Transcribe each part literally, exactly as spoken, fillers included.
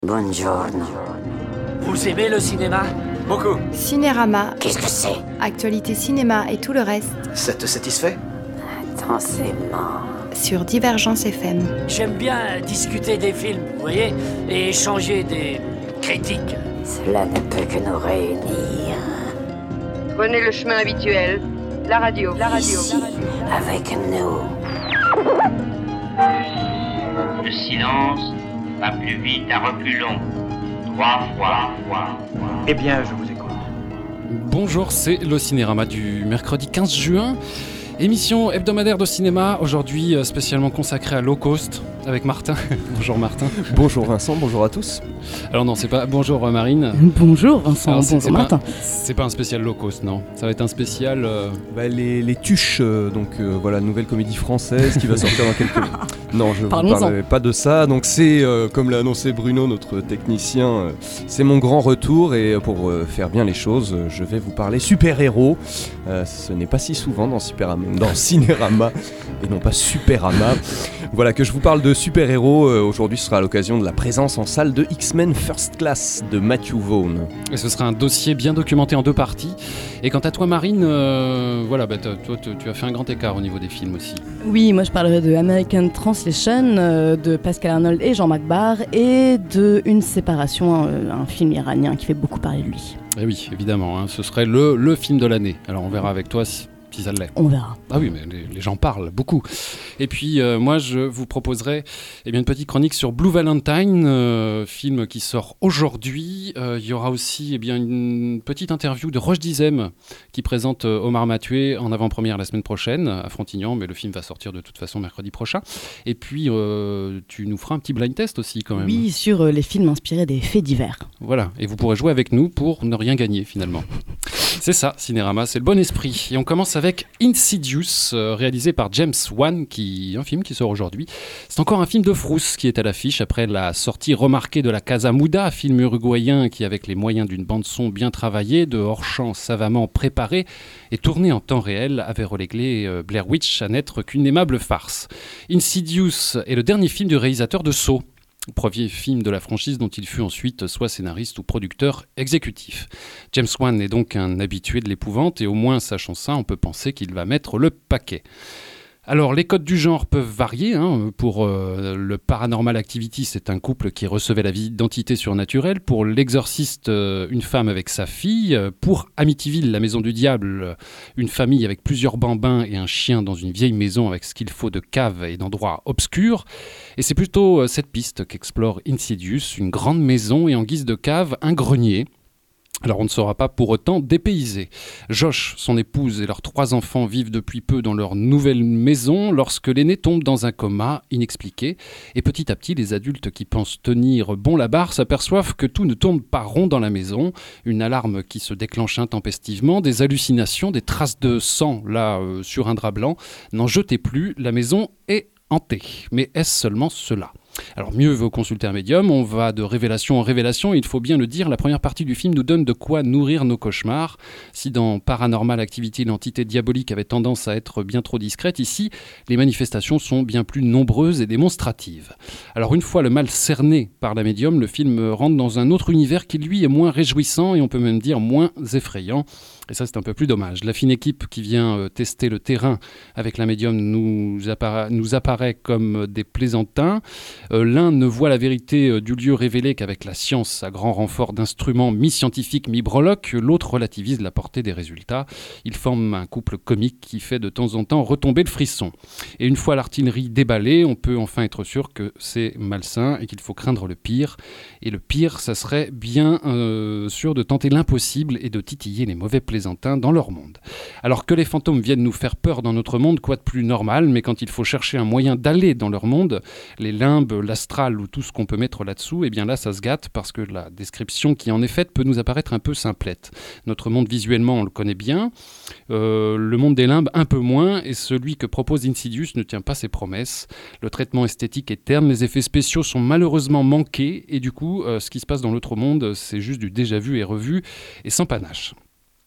Buongiorno. Vous aimez le cinéma ? Beaucoup. Cinérama, Qu'est-ce que c'est ? actualité cinéma et tout le reste Ça te satisfait ? Intensément. sur Divergence F M. J'aime bien discuter des films, vous voyez, et échanger des critiques. Cela ne peut que nous réunir. Prenez le chemin habituel. La radio, la radio, Ici, la radio. avec nous. Le silence va plus vite à reculons. Trois fois, fois, fois. Eh bien, je vous écoute. Bonjour, c'est le Cinérama du mercredi quinze juin. Émission hebdomadaire de cinéma, aujourd'hui euh, spécialement consacrée à Low Cost, avec Martin. Bonjour Martin. Bonjour Vincent, bonjour à tous. Alors non, c'est pas... Bonjour euh, Marine. Bonjour Vincent, Alors, c'est- bonjour c'est Martin. Pas, c'est pas un spécial Low Cost, non. Ça va être un spécial... euh, Bah, les, les Tuches, euh, donc euh, voilà, nouvelle comédie française qui va sortir dans quelques... Non, je ne vous Parlons-en. parlerai pas de ça. Donc c'est, euh, comme l'a annoncé Bruno, notre technicien, euh, c'est mon grand retour. Et pour euh, faire bien les choses, euh, je vais vous parler super-héros. Euh, ce n'est pas si souvent dans, Superama, dans Cinérama, et non pas Superama. Voilà, que je vous parle de super-héros. Euh, aujourd'hui, ce sera à l'occasion de la présence en salle de X-Men First Class de Matthew Vaughn. Et ce sera un dossier bien documenté en deux parties. Et quant à toi Marine, euh, voilà, bah, t'as- toi t- tu as fait un grand écart au niveau des films aussi. Oui, moi je parlerai de American Translation, euh, de Pascal Arnold et Jean-Marc Barr, et de Une séparation, euh, un film iranien qui fait beaucoup parler de lui. Et oui, évidemment, hein, ce serait le, le film de l'année. Alors on verra avec toi si, si ça l'est. On verra. Ah oui, mais les, les gens parlent beaucoup. Et puis, euh, moi, je vous proposerai eh bien, une petite chronique sur Blue Valentine, euh, film qui sort aujourd'hui. Euh, il y aura aussi eh bien, une petite interview de Roche Dizem qui présente euh, Omar Mathieu en avant-première la semaine prochaine à Frontignan, mais le film va sortir de toute façon mercredi prochain. Et puis, euh, tu nous feras un petit blind test aussi quand même. Oui, sur euh, les films inspirés des faits divers. Voilà, et vous pourrez jouer avec nous pour ne rien gagner finalement. C'est ça, Cinérama, c'est le bon esprit. Et on commence avec Insidious, euh, réalisé par James Wan, qui un film qui sort aujourd'hui. C'est encore un film de frousse qui est à l'affiche après la sortie remarquée de La Casa Muda, film uruguayen qui, avec les moyens d'une bande-son bien travaillée, de hors-champ savamment préparé et tourné en temps réel, avait relégué euh, Blair Witch à n'être qu'une aimable farce. Insidious est le dernier film du réalisateur de Saw, premier film de la franchise dont il fut ensuite soit scénariste ou producteur exécutif. James Wan est donc un habitué de l'épouvante et au moins sachant ça, on peut penser qu'il va mettre le paquet. Alors, les codes du genre peuvent varier. Hein. Pour euh, le Paranormal Activity, c'est un couple qui recevait la visite d'entités surnaturelles. Pour l'Exorciste, euh, une femme avec sa fille. Euh, Pour Amityville, la maison du diable, euh, une famille avec plusieurs bambins et un chien dans une vieille maison avec ce qu'il faut de caves et d'endroits obscurs. Et c'est plutôt euh, cette piste qu'explore Insidious, une grande maison et en guise de cave, un grenier. Alors on ne sera pas pour autant dépaysé. Josh, son épouse et leurs trois enfants vivent depuis peu dans leur nouvelle maison lorsque l'aîné tombe dans un coma inexpliqué. Et petit à petit, les adultes qui pensent tenir bon la barre s'aperçoivent que tout ne tourne pas rond dans la maison. Une alarme qui se déclenche intempestivement, des hallucinations, des traces de sang là euh, sur un drap blanc. N'en jetez plus, la maison est hantée. Mais est-ce seulement cela ? Alors mieux vaut consulter un médium, on va de révélation en révélation, il faut bien le dire, la première partie du film nous donne de quoi nourrir nos cauchemars. Si dans Paranormal Activity, l'entité diabolique avait tendance à être bien trop discrète, ici, les manifestations sont bien plus nombreuses et démonstratives. Alors une fois le mal cerné par la médium, le film rentre dans un autre univers qui lui est moins réjouissant et on peut même dire moins effrayant. Et ça, c'est un peu plus dommage. La fine équipe qui vient euh, tester le terrain avec la médium nous, appara- nous apparaît comme des plaisantins. Euh, l'un ne voit la vérité euh, du lieu révélé qu'avec la science à grand renfort d'instruments mi-scientifiques, mi-breloques. L'autre relativise la portée des résultats. Ils forment un couple comique qui fait de temps en temps retomber le frisson. Et une fois l'artillerie déballée, on peut enfin être sûr que c'est malsain et qu'il faut craindre le pire. Et le pire, ça serait bien euh, sûr de tenter l'impossible et de titiller les mauvais plaisantins dans leur monde. Alors que les fantômes viennent nous faire peur dans notre monde, quoi de plus normal, mais quand il faut chercher un moyen d'aller dans leur monde, les limbes, l'astral ou tout ce qu'on peut mettre là-dessous, eh bien là ça se gâte parce que la description qui en est faite peut nous apparaître un peu simplette. Notre monde visuellement on le connaît bien, euh, le monde des limbes un peu moins, et celui que propose Insidious ne tient pas ses promesses. Le traitement esthétique est terne, les effets spéciaux sont malheureusement manqués, et du coup euh, ce qui se passe dans l'autre monde c'est juste du déjà vu et revu et sans panache.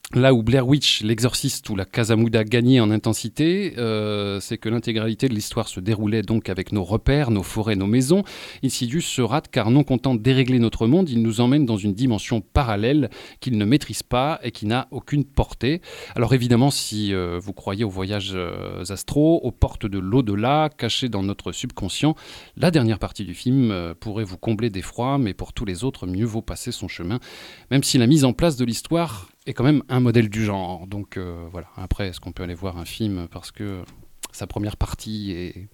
Là où Blair Witch, l'Exorciste ou la Casa Muda gagnaient en intensité, euh, c'est que l'intégralité de l'histoire se déroulait donc avec nos repères, nos forêts, nos maisons. Insidious se rate car non content de dérégler notre monde, il nous emmène dans une dimension parallèle qu'il ne maîtrise pas et qui n'a aucune portée. Alors évidemment, si euh, vous croyez aux voyages euh, astraux, aux portes de l'au-delà, cachées dans notre subconscient, la dernière partie du film euh, pourrait vous combler d'effroi, mais pour tous les autres, mieux vaut passer son chemin, même si la mise en place de l'histoire est quand même un modèle du genre. Donc euh, voilà, après, est-ce qu'on peut aller voir un film parce que sa première partie est,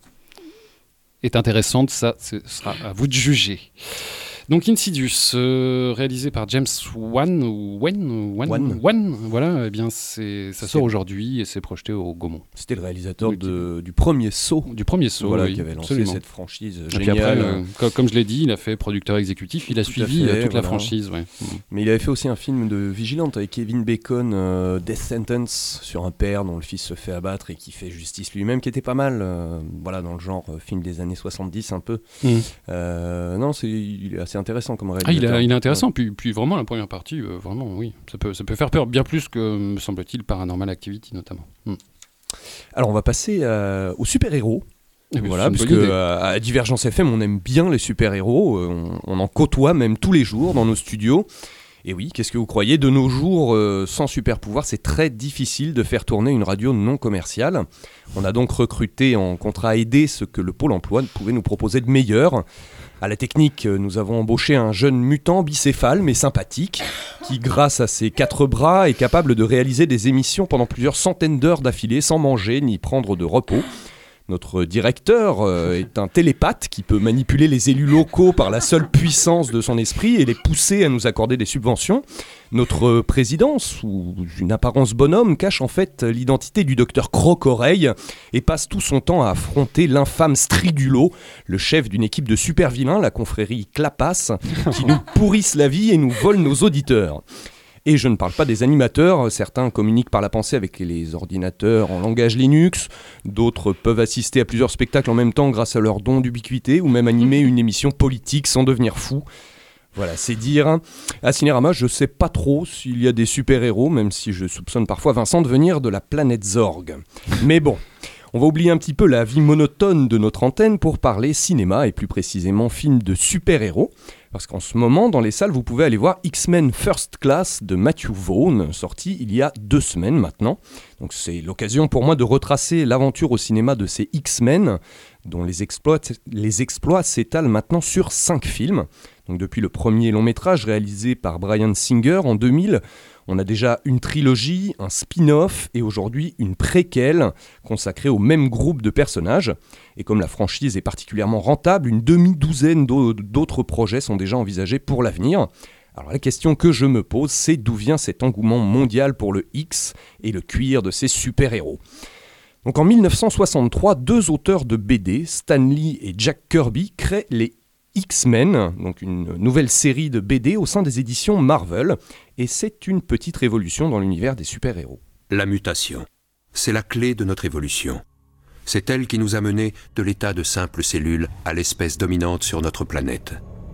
est intéressante? Ça, ce sera à vous de juger. Donc Insidious, euh, réalisé par James Wan, ou Wan, Wan, Wan. Wan, voilà, eh bien c'est, ça C'est- sort aujourd'hui et c'est projeté au Gaumont. C'était le réalisateur Oui, de, du premier Saut, Du premier saut, voilà, oui, qui avait lancé absolument. cette franchise Et puis géniale. après, euh, co- comme je l'ai dit, il a fait producteur exécutif, il a Tout à suivi fait, euh, toute la voilà. franchise. Ouais. Mais il avait fait aussi un film de vigilante avec Kevin Bacon, euh, Death Sentence, sur un père dont le fils se fait abattre et qui fait justice lui-même, qui était pas mal, euh, voilà, dans le genre euh, film des années soixante-dix un peu. Mm. Euh, non, c'est, il est assez intéressant comme Ah, réalisateur. il, a- il est intéressant, puis, puis vraiment la première partie, euh, vraiment oui, ça peut, ça peut faire peur, bien plus que, me semble-t-il, Paranormal Activity notamment. Mm. Alors on va passer euh, aux super-héros. Eh bien, Voilà, c'est une parce bonne que idée. euh, à Divergence F M, on aime bien les super-héros, euh, on, on en côtoie même tous les jours dans nos studios. Et oui, qu'est-ce que vous croyez? De nos jours, euh, sans super-pouvoir, c'est très difficile de faire tourner une radio non commerciale. On a donc recruté en contrat aidé ce que le Pôle emploi pouvait nous proposer de meilleur. À la technique, euh, nous avons embauché un jeune mutant bicéphale mais sympathique qui, grâce à ses quatre bras, est capable de réaliser des émissions pendant plusieurs centaines d'heures d'affilée sans manger ni prendre de repos. Notre directeur euh, est un télépathe qui peut manipuler les élus locaux par la seule puissance de son esprit et les pousser à nous accorder des subventions. Notre président, sous une apparence bonhomme, cache en fait l'identité du docteur Croc-Oreille et passe tout son temps à affronter l'infâme Strigulo, le chef d'une équipe de super vilains, la confrérie Clapas, qui nous pourrissent la vie et nous volent nos auditeurs. Et je ne parle pas des animateurs, certains communiquent par la pensée avec les ordinateurs en langage Linux, d'autres peuvent assister à plusieurs spectacles en même temps grâce à leur don d'ubiquité, ou même animer une émission politique sans devenir fou. Voilà, c'est dire. À Cinérama, je sais pas trop s'il y a des super-héros, même si je soupçonne parfois Vincent de venir de la planète Zorg. Mais bon, on va oublier un petit peu la vie monotone de notre antenne pour parler cinéma, et plus précisément film de super-héros. Parce qu'en ce moment, dans les salles, vous pouvez aller voir X-Men First Class de Matthew Vaughn, sorti il y a deux semaines maintenant. Donc c'est l'occasion pour moi de retracer l'aventure au cinéma de ces X-Men, dont les exploits, les exploits s'étalent maintenant sur cinq films. Donc depuis le premier long métrage réalisé par Bryan Singer en deux mille, on a déjà une trilogie, un spin-off et aujourd'hui une préquelle consacrée au même groupe de personnages. Et comme la franchise est particulièrement rentable, une demi-douzaine d'autres projets sont déjà envisagés pour l'avenir. Alors la question que je me pose, c'est d'où vient cet engouement mondial pour le X et le cuir de ces super-héros. Donc en mille neuf cent soixante-trois, deux auteurs de B D, Stan Lee et Jack Kirby, créent les X-Men, donc une nouvelle série de B D au sein des éditions Marvel, et c'est une petite révolution dans l'univers des super-héros. La mutation, c'est la clé de notre évolution. C'est elle qui nous a menés de l'état de simples cellules à l'espèce dominante sur notre planète.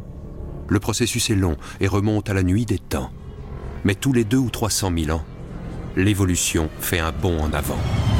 Le processus est long et remonte à la nuit des temps. Mais tous les deux ou trois cent mille ans, l'évolution fait un bond en avant.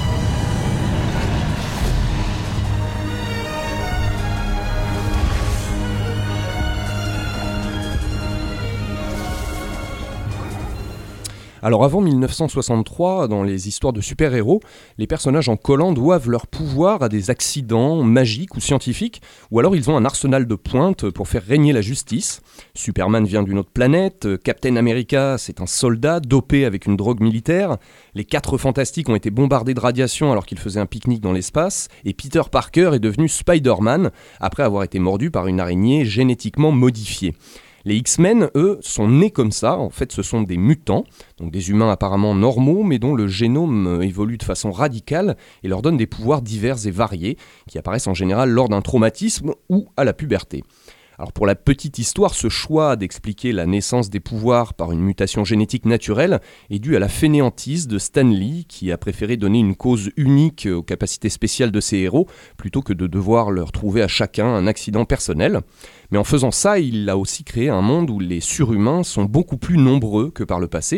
Alors avant mille neuf cent soixante-trois, dans les histoires de super-héros, les personnages en collant doivent leur pouvoir à des accidents magiques ou scientifiques, ou alors ils ont un arsenal de pointe pour faire régner la justice. Superman vient d'une autre planète, Captain America c'est un soldat dopé avec une drogue militaire, les quatre fantastiques ont été bombardés de radiation alors qu'ils faisaient un pique-nique dans l'espace, et Peter Parker est devenu Spider-Man après avoir été mordu par une araignée génétiquement modifiée. Les X-Men, eux, sont nés comme ça. En fait, ce sont des mutants, donc des humains apparemment normaux, mais dont le génome évolue de façon radicale et leur donne des pouvoirs divers et variés, qui apparaissent en général lors d'un traumatisme ou à la puberté. Alors pour la petite histoire, ce choix d'expliquer la naissance des pouvoirs par une mutation génétique naturelle est dû à la fainéantise de Stan Lee, qui a préféré donner une cause unique aux capacités spéciales de ses héros, plutôt que de devoir leur trouver à chacun un accident personnel. Mais en faisant ça, il a aussi créé un monde où les surhumains sont beaucoup plus nombreux que par le passé,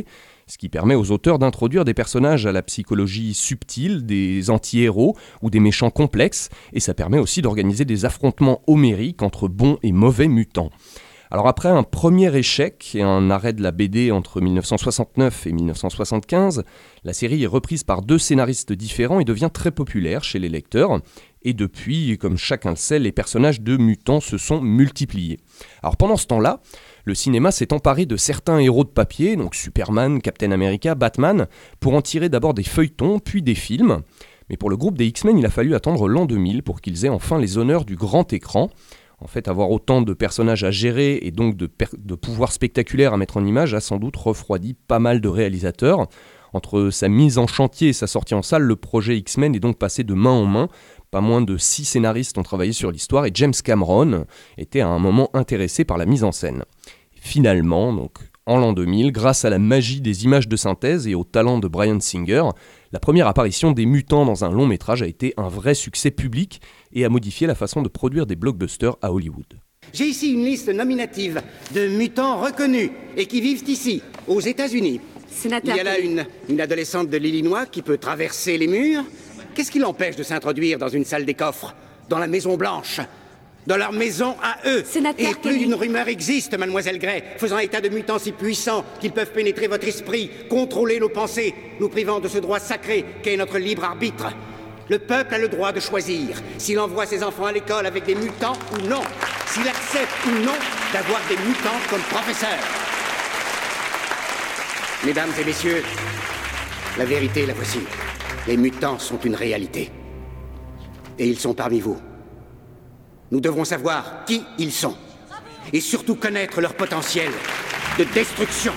ce qui permet aux auteurs d'introduire des personnages à la psychologie subtile, des anti-héros ou des méchants complexes, et ça permet aussi d'organiser des affrontements homériques entre bons et mauvais mutants. Alors après un premier échec et un arrêt de la B D entre dix-neuf cent soixante-neuf et dix-neuf cent soixante-quinze, la série est reprise par deux scénaristes différents et devient très populaire chez les lecteurs. Et depuis, comme chacun le sait, les personnages de mutants se sont multipliés. Alors pendant ce temps-là, le cinéma s'est emparé de certains héros de papier, donc Superman, Captain America, Batman, pour en tirer d'abord des feuilletons, puis des films. Mais pour le groupe des X-Men, il a fallu attendre l'an deux mille pour qu'ils aient enfin les honneurs du grand écran. En fait, avoir autant de personnages à gérer et donc de, per- de pouvoirs spectaculaires à mettre en image a sans doute refroidi pas mal de réalisateurs. Entre sa mise en chantier et sa sortie en salle, le projet X-Men est donc passé de main en main. Pas moins de six scénaristes ont travaillé sur l'histoire et James Cameron était à un moment intéressé par la mise en scène. Finalement, donc, en l'an deux mille, grâce à la magie des images de synthèse et au talent de Bryan Singer, la première apparition des mutants dans un long métrage a été un vrai succès public et a modifié la façon de produire des blockbusters à Hollywood. J'ai ici une liste nominative de mutants reconnus et qui vivent ici, aux États-Unis. Sénateur. Il y a là une, une adolescente de l'Illinois qui peut traverser les murs. Qu'est-ce qui l'empêche de s'introduire dans une salle des coffres, dans la Maison Blanche, dans leur maison à eux? Sénateur Et plus d'une rumeur existe, mademoiselle Gray, faisant état de mutants si puissants qu'ils peuvent pénétrer votre esprit, contrôler nos pensées, nous privant de ce droit sacré qu'est notre libre arbitre. Le peuple a le droit de choisir s'il envoie ses enfants à l'école avec des mutants ou non, s'il accepte ou non d'avoir des mutants comme professeurs. Mesdames et messieurs, la vérité, la voici. Les mutants sont une réalité. Et ils sont parmi vous. Nous devrons savoir qui ils sont. Et surtout connaître leur potentiel de destruction.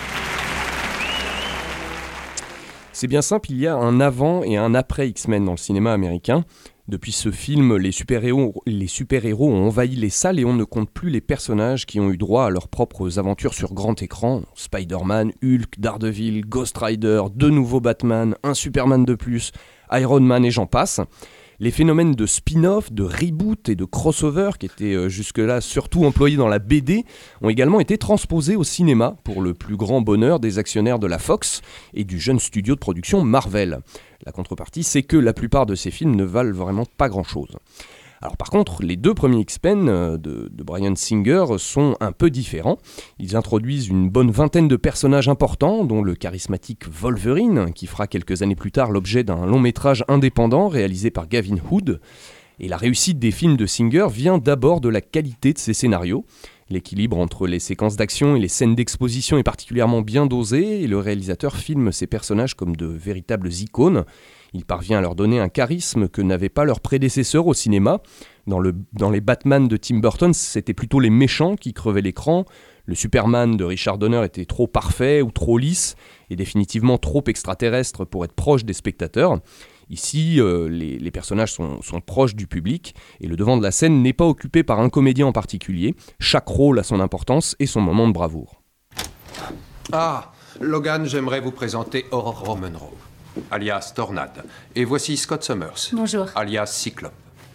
C'est bien simple, il y a un avant et un après X-Men dans le cinéma américain. Depuis ce film, les super-héros, les super-héros ont envahi les salles et on ne compte plus les personnages qui ont eu droit à leurs propres aventures sur grand écran. Spider-Man, Hulk, Daredevil, Ghost Rider, deux nouveaux Batman, un Superman de plus, Iron Man et j'en passe. Les phénomènes de spin-off, de reboot et de crossover, qui étaient euh, jusque-là surtout employés dans la B D, ont également été transposés au cinéma, pour le plus grand bonheur des actionnaires de la Fox et du jeune studio de production Marvel. La contrepartie, c'est que la plupart de ces films ne valent vraiment pas grand-chose. Alors par contre, les deux premiers X-Men de, de Bryan Singer sont un peu différents. Ils introduisent une bonne vingtaine de personnages importants, dont le charismatique Wolverine, qui fera quelques années plus tard l'objet d'un long métrage indépendant réalisé par Gavin Hood. Et la réussite des films de Singer vient d'abord de la qualité de ses scénarios. L'équilibre entre les séquences d'action et les scènes d'exposition est particulièrement bien dosé, et le réalisateur filme ses personnages comme de véritables icônes. Il parvient à leur donner un charisme que n'avaient pas leurs prédécesseurs au cinéma. Dans, le, dans les Batman de Tim Burton, c'était plutôt les méchants qui crevaient l'écran. Le Superman de Richard Donner était trop parfait ou trop lisse, et définitivement trop extraterrestre pour être proche des spectateurs. Ici, euh, les, les personnages sont, sont proches du public, et le devant de la scène n'est pas occupé par un comédien en particulier. Chaque rôle a son importance et son moment de bravoure. Ah, Logan, j'aimerais vous présenter Aurora Monroe, alias Tornade. Et voici Scott Summers. Bonjour. Alias Cyclope.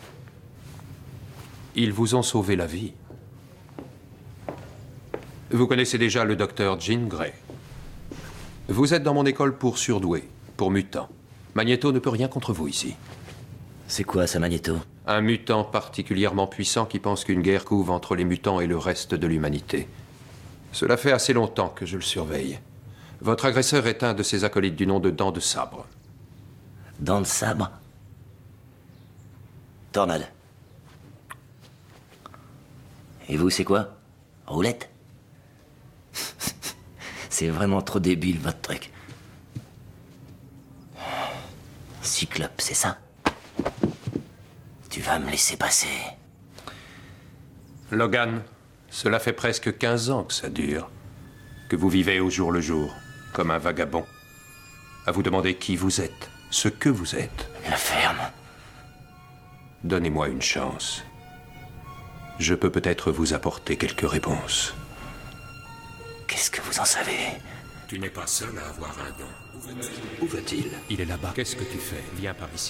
Ils vous ont sauvé la vie. Vous connaissez déjà le docteur Jean Grey. Vous êtes dans mon école pour surdoués, pour mutants. Magneto ne peut rien contre vous ici. C'est quoi ça, Magneto? Un mutant particulièrement puissant qui pense qu'une guerre couve entre les mutants et le reste de l'humanité. Cela fait assez longtemps que je le surveille. Votre agresseur est un de ses acolytes du nom de Dents de Sabre. Dents de Sabre? Tornade. Et vous, c'est quoi? Roulette? C'est vraiment trop débile, votre truc. Cyclope, c'est ça? Tu vas me laisser passer. Logan, cela fait presque quinze ans que ça dure. Que vous vivez au jour le jour, comme un vagabond. À vous demander qui vous êtes, ce que vous êtes. La ferme. Donnez-moi une chance. Je peux peut-être vous apporter quelques réponses. Qu'est-ce que vous en savez? Tu n'es pas seul à avoir un don. Où va-t-il? Il est là-bas. Qu'est-ce que tu fais? Viens par ici.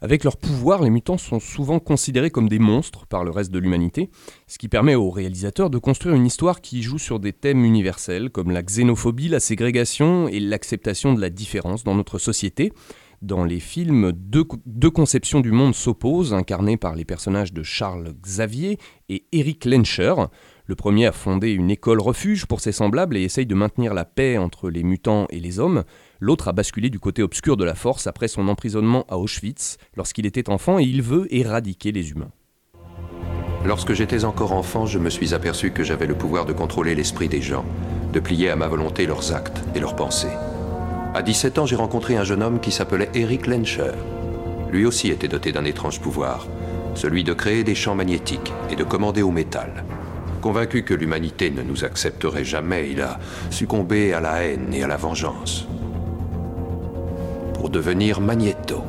Avec leurs pouvoirs, les mutants sont souvent considérés comme des monstres par le reste de l'humanité, ce qui permet aux réalisateurs de construire une histoire qui joue sur des thèmes universels comme la xénophobie, la ségrégation et l'acceptation de la différence dans notre société. Dans les films, deux, deux conceptions du monde s'opposent, incarnées par les personnages de Charles Xavier et Eric Lehnsherr. Le premier a fondé une école refuge pour ses semblables et essaye de maintenir la paix entre les mutants et les hommes. L'autre a basculé du côté obscur de la force après son emprisonnement à Auschwitz lorsqu'il était enfant et il veut éradiquer les humains. Lorsque j'étais encore enfant, je me suis aperçu que j'avais le pouvoir de contrôler l'esprit des gens, de plier à ma volonté leurs actes et leurs pensées. À dix-sept ans, j'ai rencontré un jeune homme qui s'appelait Eric Lehnsherr. Lui aussi était doté d'un étrange pouvoir, celui de créer des champs magnétiques et de commander au métal. Convaincu que l'humanité ne nous accepterait jamais, il a succombé à la haine et à la vengeance pour devenir Magnéto.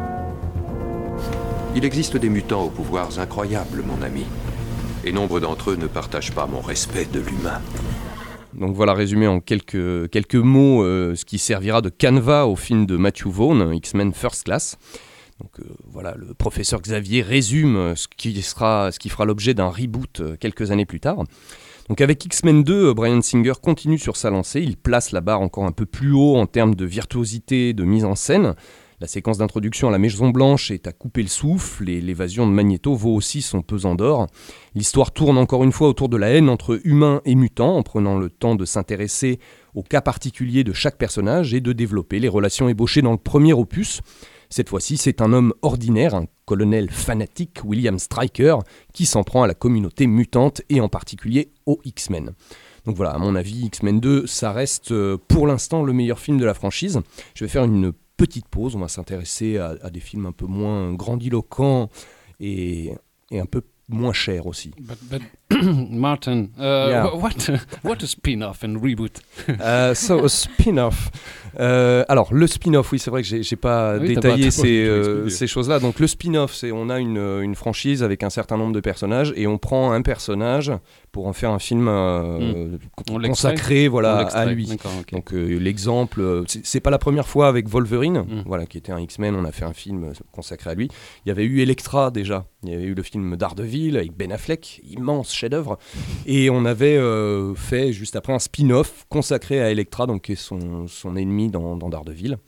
Il existe des mutants aux pouvoirs incroyables, mon ami, et nombre d'entre eux ne partagent pas mon respect de l'humain. Donc voilà, résumé en quelques, quelques mots, euh, ce qui servira de canevas au film de Matthew Vaughn, X-Men First Class. Donc euh, voilà, le professeur Xavier résume ce qui, sera, ce qui fera l'objet d'un reboot euh, quelques années plus tard. Donc avec X-Men deux, Bryan Singer continue sur sa lancée, il place la barre encore un peu plus haut en termes de virtuosité, de mise en scène. La séquence d'introduction à la Maison Blanche est à couper le souffle et l'évasion de Magnéto vaut aussi son pesant d'or. L'histoire tourne encore une fois autour de la haine entre humains et mutants en prenant le temps de s'intéresser au cas particulier de chaque personnage et de développer les relations ébauchées dans le premier opus. Cette fois-ci, c'est un homme ordinaire, un colonel fanatique, William Stryker, qui s'en prend à la communauté mutante et en particulier aux X-Men. Donc voilà, à mon avis, X-Men deux, ça reste pour l'instant le meilleur film de la franchise. Je vais faire une petite pause, on va s'intéresser à, à des films un peu moins grandiloquents et, et un peu moins chers aussi. But, but Martin, uh, Yeah. what, what a spin-off and reboot? Uh, so a spin-off. Euh, alors le spin-off, oui, c'est vrai que j'ai, j'ai pas Oui, t'as détaillé pas- t'as pas ces, tout euh, expliqué. ces choses-là. Donc le spin-off, c'est on a une, une franchise avec un certain nombre de personnages et on prend un personnage pour en faire un film euh, Mm. con- On l'extrait consacré, On voilà, l'extrait, à lui. d'accord, ok. Donc euh, l'exemple, euh, c'est, c'est pas la première fois avec Wolverine, Mm. voilà, qui était un X-Men, on a fait un film euh, consacré à lui. Il y avait eu Elektra déjà, il y avait eu le film Daredevil avec Ben Affleck, immense chef-d'œuvre, et on avait euh, fait juste après un spin-off consacré à Elektra, donc qui est son, son ennemi dans, dans Daredevil.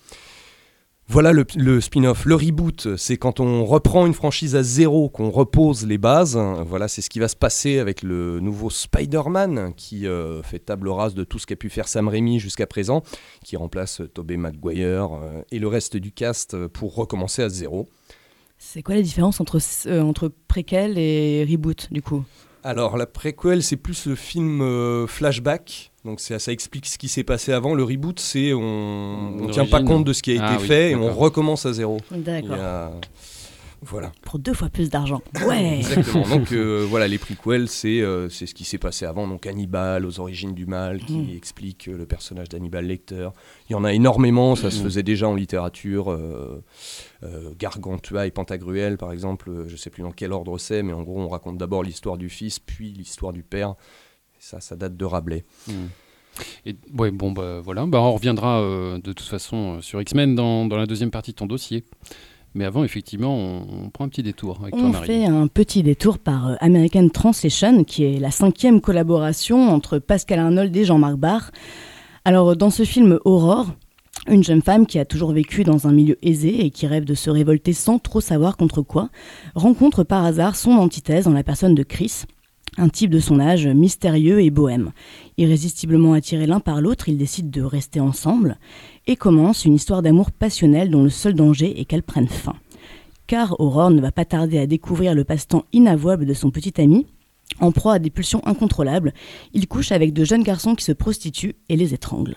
Voilà le, le spin-off. Le reboot, c'est quand on reprend une franchise à zéro, qu'on repose les bases. Voilà, c'est ce qui va se passer avec le nouveau Spider-Man, qui euh, fait table rase de tout ce qu'a pu faire Sam Raimi jusqu'à présent, qui remplace Tobey Maguire euh, et le reste du cast euh, pour recommencer à zéro. C'est quoi la différence entre, euh, entre préquel et reboot, du coup ? Alors, la préquel, c'est plus le film euh, flashback. Donc, c'est, ça explique ce qui s'est passé avant. Le reboot, c'est on ne tient pas L'origine. compte de ce qui a Ah été oui, fait et on d'accord. recommence à zéro. D'accord. Il y a- Voilà. Pour deux fois plus d'argent. Ouais. Exactement. Donc euh, voilà, les prequels, c'est, euh, c'est ce qui s'est passé avant. Donc Hannibal, aux origines du mal, qui Mm. explique euh, le personnage d'Hannibal Lecter. Il y en a énormément, ça se Mm. faisait déjà en littérature. Euh, euh, Gargantua et Pantagruel, par exemple, euh, je ne sais plus dans quel ordre c'est, mais en gros, on raconte d'abord l'histoire du fils, puis l'histoire du père. Et ça, ça date de Rabelais. Mm. Et, ouais, bon, bah voilà, bah, on reviendra euh, de toute façon euh, sur X-Men dans, dans la deuxième partie de ton dossier. Mais avant, effectivement, on, on prend un petit détour avec toi, On Marie. fait un petit détour par euh, American Translation, qui est la cinquième collaboration entre Pascal Arnold et Jean-Marc Barr. Alors, dans ce film Aurore, une jeune femme qui a toujours vécu dans un milieu aisé et qui rêve de se révolter sans trop savoir contre quoi, rencontre par hasard son antithèse en la personne de Chris, un type de son âge mystérieux et bohème. Irrésistiblement attirés l'un par l'autre, ils décident de rester ensemble et commence une histoire d'amour passionnel dont le seul danger est qu'elle prenne fin. Car Aurore ne va pas tarder à découvrir le passe-temps inavouable de son petit ami. En proie à des pulsions incontrôlables, il couche avec de jeunes garçons qui se prostituent et les étranglent.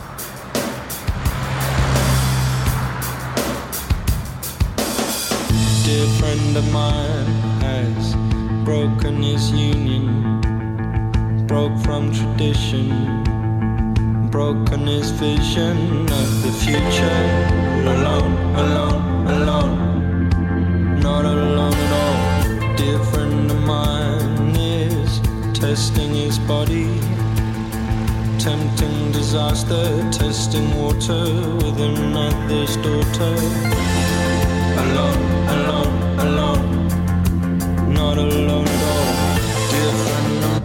Dear friend of mine has broken his union, broke from tradition, broken his vision of the future. Alone, alone, alone, not alone at all. Dear friend of mine is testing his body, tempting disaster, testing water with another's daughter. Alone, alone, alone, not alone at all. Dear friend of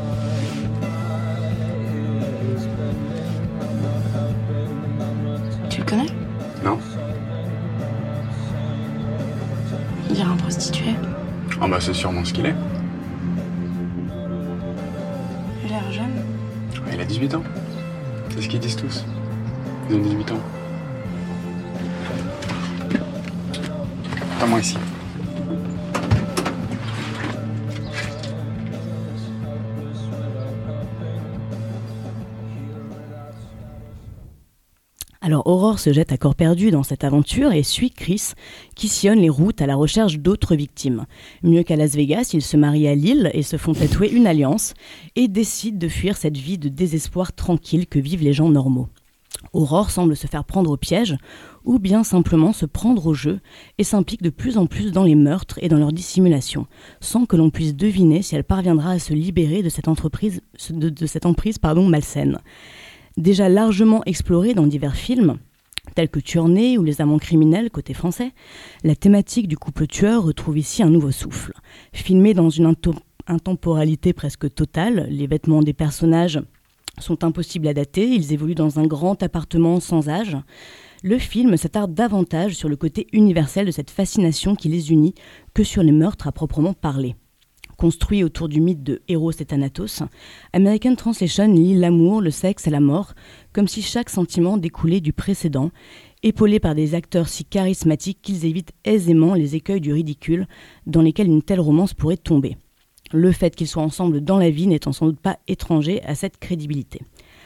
Tu le connais? Non. Il dirait un prostitué. Ah bah c'est sûrement ce qu'il est. Il a l'air jeune. Il a dix-huit ans. C'est ce qu'ils disent tous. Ils ont dix-huit ans. Pas moi ici. Alors Aurore se jette à corps perdu dans cette aventure et suit Chris, qui sillonne les routes à la recherche d'autres victimes. Mieux qu'à Las Vegas, ils se marient à Lille et se font tatouer une alliance et décident de fuir cette vie de désespoir tranquille que vivent les gens normaux. Aurore semble se faire prendre au piège, ou bien simplement se prendre au jeu et s'implique de plus en plus dans les meurtres et dans leur dissimulation, sans que l'on puisse deviner si elle parviendra à se libérer de cette, entreprise, de, de cette emprise pardon, malsaine. Déjà largement explorée dans divers films, tels que Tueur-né ou Les Amants criminels côté français, la thématique du couple tueur retrouve ici un nouveau souffle. Filmée dans une into- intemporalité presque totale, les vêtements des personnages sont impossibles à dater, ils évoluent dans un grand appartement sans âge. Le film s'attarde davantage sur le côté universel de cette fascination qui les unit que sur les meurtres à proprement parler. Construit autour du mythe de Eros et Thanatos, American Translation lie l'amour, le sexe et la mort, comme si chaque sentiment découlait du précédent, épaulés par des acteurs si charismatiques qu'ils évitent aisément les écueils du ridicule dans lesquels une telle romance pourrait tomber. Le fait qu'ils soient ensemble dans la vie n'étant sans doute pas étranger à cette crédibilité.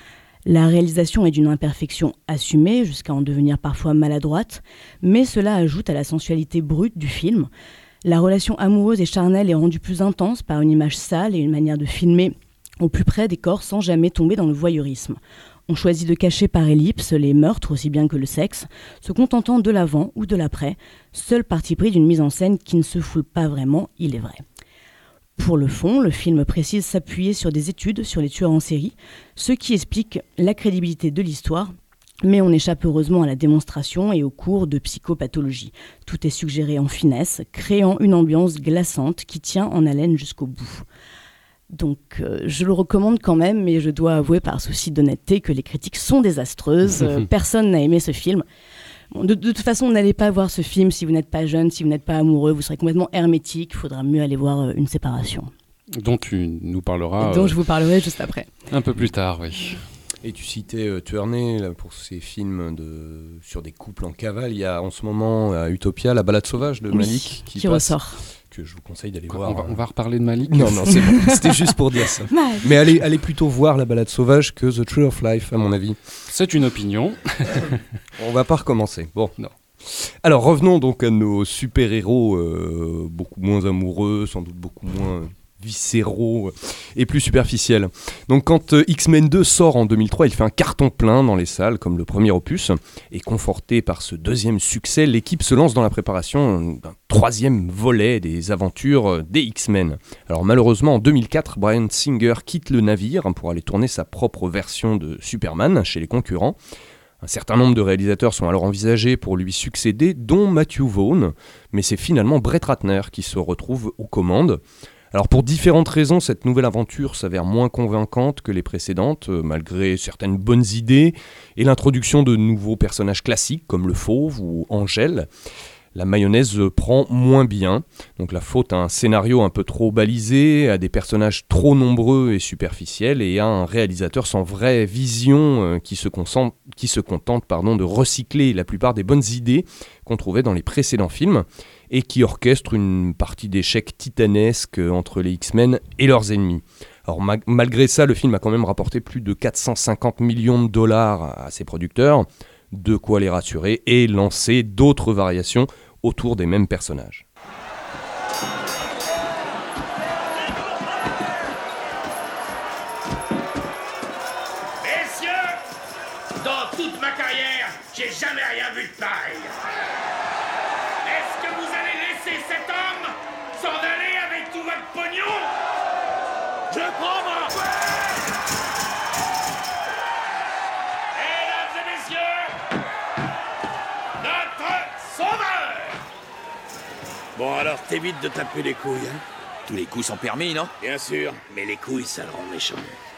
La réalisation est d'une imperfection assumée, jusqu'à en devenir parfois maladroite, mais cela ajoute à la sensualité brute du film. La relation amoureuse et charnelle est rendue plus intense par une image sale et une manière de filmer au plus près des corps sans jamais tomber dans le voyeurisme. On choisit de cacher par ellipse les meurtres aussi bien que le sexe, se contentant de l'avant ou de l'après, seul parti pris d'une mise en scène qui ne se foule pas vraiment, il est vrai. Pour le fond, le film précise s'appuyer sur des études sur les tueurs en série, ce qui explique la crédibilité de l'histoire, mais on échappe heureusement à la démonstration et au cours de psychopathologie. Tout est suggéré en finesse, créant une ambiance glaçante qui tient en haleine jusqu'au bout. Donc euh, je le recommande quand même, mais je dois avouer par souci d'honnêteté que les critiques sont désastreuses. Euh, personne n'a aimé ce film. Bon, de, de toute façon, n'allez pas voir ce film si vous n'êtes pas jeune, si vous n'êtes pas amoureux, vous serez complètement hermétique, il faudra mieux aller voir euh, Une séparation. Dont tu nous parleras. Et dont euh, je vous parlerai juste après. Un peu plus tard, oui. Et tu citais euh, Tueur-né là, pour ces films de... sur des couples en cavale. Il y a en ce moment à Utopia La balade sauvage de Oui, Malik qui, qui passe, ressort. que je vous conseille d'aller Quoi, voir. on, va, on va reparler de Malik. Non, non, c'est bon. C'était juste pour dire ça. Malik. Mais allez, allez plutôt voir La balade sauvage que The Tree of Life, à mon avis. C'est une opinion. On va pas recommencer. Bon. Non. Alors revenons donc à nos super-héros euh, beaucoup moins amoureux, sans doute beaucoup moins... viscéraux et plus superficiels. Donc quand euh, X-Men deux sort en deux mille trois, il fait un carton plein dans les salles comme le premier opus, et conforté par ce deuxième succès, l'équipe se lance dans la préparation d'un troisième volet des aventures des X-Men. Alors malheureusement en deux mille quatre, Bryan Singer quitte le navire pour aller tourner sa propre version de Superman chez les concurrents. Un certain nombre de réalisateurs sont alors envisagés pour lui succéder, dont Matthew Vaughn, mais c'est finalement Brett Ratner qui se retrouve aux commandes. Alors pour différentes raisons, cette nouvelle aventure s'avère moins convaincante que les précédentes, euh, malgré certaines bonnes idées et l'introduction de nouveaux personnages classiques comme le Fauve ou Angèle. La mayonnaise prend moins bien, donc la faute à un scénario un peu trop balisé, à des personnages trop nombreux et superficiels, et à un réalisateur sans vraie vision euh, qui se, concentre, qui se contente pardon, de recycler la plupart des bonnes idées qu'on trouvait dans les précédents films, et qui orchestre une partie d'échecs titanesque entre les X-Men et leurs ennemis. Alors ma- malgré ça, le film a quand même rapporté plus de quatre cent cinquante millions de dollars à ses producteurs, de quoi les rassurer et lancer d'autres variations autour des mêmes personnages. Messieurs, dans toute ma carrière, j'ai jamais rien vu de pareil. Est-ce que vous allez laisser cet homme s'en aller avec tout votre pognon? Je prends ma... Mesdames et messieurs, notre sauveur! Bon alors, t'évites de taper les couilles, hein? Tous les coups sont permis, non? Bien sûr, mais les couilles, ça le rend méchant.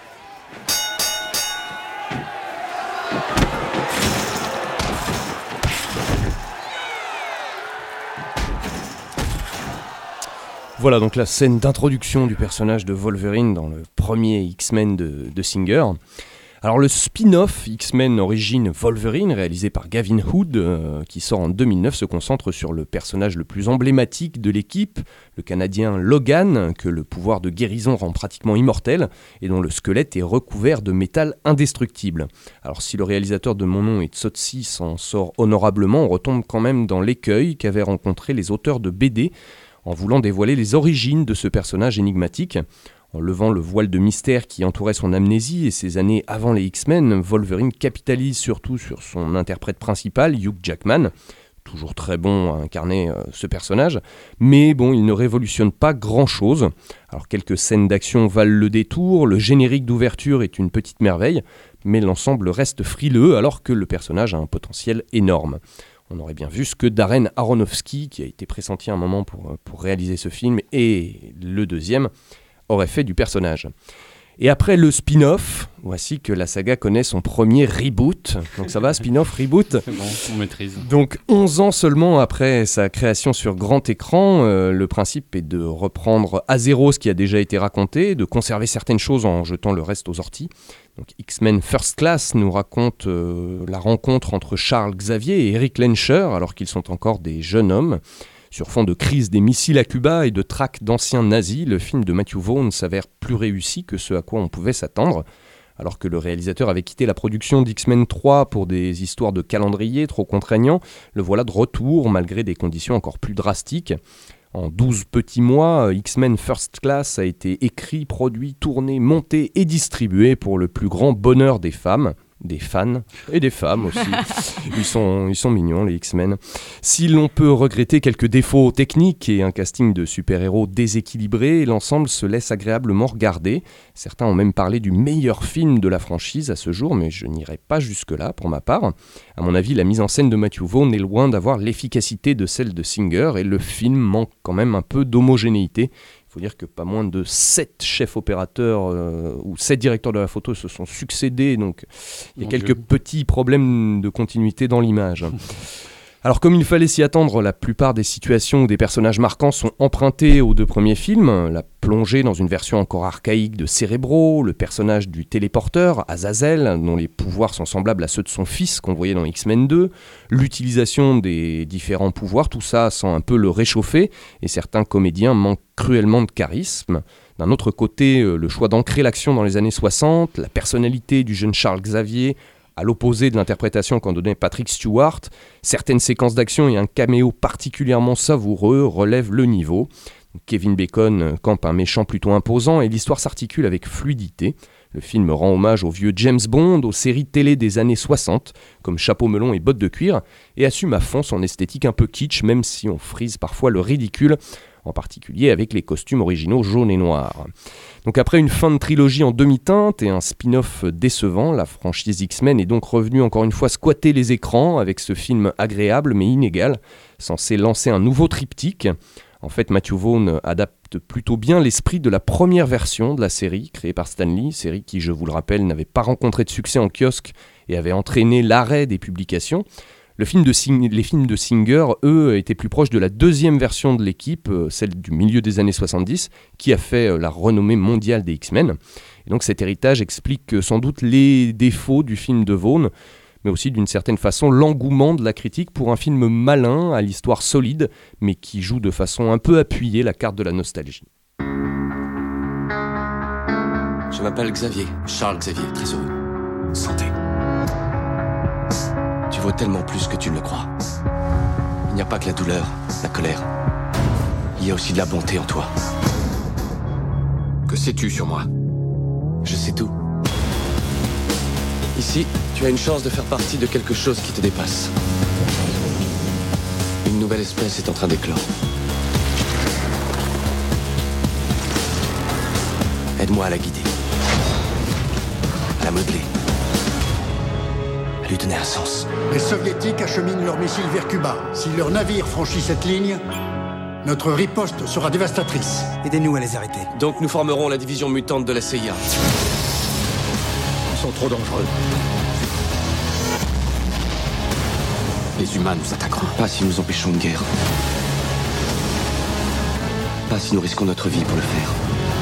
Voilà donc la scène d'introduction du personnage de Wolverine dans le premier X-Men de, de Singer. Alors le spin-off X-Men Origins Wolverine, réalisé par Gavin Hood, euh, qui sort en deux mille neuf, se concentre sur le personnage le plus emblématique de l'équipe, le Canadien Logan, que le pouvoir de guérison rend pratiquement immortel, et dont le squelette est recouvert de métal indestructible. Alors si le réalisateur de Mon nom est Tsotsi s'en sort honorablement, on retombe quand même dans l'écueil qu'avaient rencontré les auteurs de B D, en voulant dévoiler les origines de ce personnage énigmatique. En levant le voile de mystère qui entourait son amnésie et ses années avant les X-Men, Wolverine capitalise surtout sur son interprète principal, Hugh Jackman, toujours très bon à incarner euh, ce personnage, mais bon, il ne révolutionne pas grand-chose. Alors quelques scènes d'action valent le détour, le générique d'ouverture est une petite merveille, mais l'ensemble reste frileux alors que le personnage a un potentiel énorme. On aurait bien vu ce que Darren Aronofsky, qui a été pressenti à un moment pour, pour réaliser ce film, et le deuxième, aurait fait du personnage. Et après le spin-off, voici que la saga connaît son premier reboot. Donc ça va, spin-off, reboot ? C'est bon, on maîtrise. Donc onze ans seulement après sa création sur grand écran, euh, le principe est de reprendre à zéro ce qui a déjà été raconté, de conserver certaines choses en jetant le reste aux orties. Donc X-Men First Class nous raconte euh, la rencontre entre Charles Xavier et Eric Lehnsherr, alors qu'ils sont encore des jeunes hommes. Sur fond de crise des missiles à Cuba et de traque d'anciens nazis, le film de Matthew Vaughn s'avère plus réussi que ce à quoi on pouvait s'attendre. Alors que le réalisateur avait quitté la production d'X-Men trois pour des histoires de calendrier trop contraignants, le voilà de retour malgré des conditions encore plus drastiques. En douze petits mois, X-Men First Class a été écrit, produit, tourné, monté et distribué pour le plus grand bonheur des femmes. Des fans et des femmes aussi. Ils sont, ils sont mignons, les X-Men. Si l'on peut regretter quelques défauts techniques et un casting de super-héros déséquilibré, l'ensemble se laisse agréablement regarder. Certains ont même parlé du meilleur film de la franchise à ce jour, mais je n'irai pas jusque-là pour ma part. À mon avis, la mise en scène de Matthew Vaughn est loin d'avoir l'efficacité de celle de Singer, et le film manque quand même un peu d'homogénéité. Il faut dire que pas moins de sept chefs opérateurs euh, ou sept directeurs de la photo se sont succédés, donc il y a Mon quelques Dieu. petits problèmes de continuité dans l'image. Alors comme il fallait s'y attendre, la plupart des situations ou des personnages marquants sont empruntés aux deux premiers films. La plongée dans une version encore archaïque de Cérébro, le personnage du téléporteur, Azazel, dont les pouvoirs sont semblables à ceux de son fils qu'on voyait dans X-Men deux, l'utilisation des différents pouvoirs, tout ça sent un peu le réchauffer, et certains comédiens manquent cruellement de charisme. D'un autre côté, le choix d'ancrer l'action dans les années soixante, la personnalité du jeune Charles Xavier, à l'opposé de l'interprétation qu'en donnait Patrick Stewart, certaines séquences d'action et un caméo particulièrement savoureux relèvent le niveau. Kevin Bacon campe un méchant plutôt imposant et l'histoire s'articule avec fluidité. Le film rend hommage au vieux James Bond, aux séries télé des années soixante, comme Chapeau melon et bottes de cuir, et assume à fond son esthétique un peu kitsch, même si on frise parfois le ridicule, en particulier avec les costumes originaux jaunes et noirs. Donc après une fin de trilogie en demi-teinte et un spin-off décevant, la franchise X-Men est donc revenue encore une fois squatter les écrans avec ce film agréable mais inégal, censé lancer un nouveau triptyque. En fait, Matthew Vaughn adapte plutôt bien l'esprit de la première version de la série, créée par Stan Lee, série qui, je vous le rappelle, n'avait pas rencontré de succès en kiosque et avait entraîné l'arrêt des publications. Le film de Sing- les films de Singer, eux, étaient plus proches de la deuxième version de l'équipe, euh, celle du milieu des années soixante-dix, qui a fait euh, la renommée mondiale des X-Men. Et donc cet héritage explique euh, sans doute les défauts du film de Vaughn, mais aussi d'une certaine façon l'engouement de la critique pour un film malin, à l'histoire solide, mais qui joue de façon un peu appuyée la carte de la nostalgie. Je m'appelle Xavier, Charles Xavier, très heureux. Santé. Tu vaux tellement plus que tu ne le crois. Il n'y a pas que la douleur, la colère. Il y a aussi de la bonté en toi. Que sais-tu sur moi? Je sais tout. Ici, tu as une chance de faire partie de quelque chose qui te dépasse. Une nouvelle espèce est en train d'éclore. Aide-moi à la guider. À la modeler. À lui donner un sens. Les soviétiques acheminent leurs missiles vers Cuba. Si leur navire franchit cette ligne, Notre riposte sera dévastatrice. Aidez-nous à les arrêter. Donc nous formerons la division mutante de la C I A. Ils sont trop dangereux. Les humains nous attaqueront. Pas si nous empêchons une guerre. Pas si nous risquons notre vie pour le faire.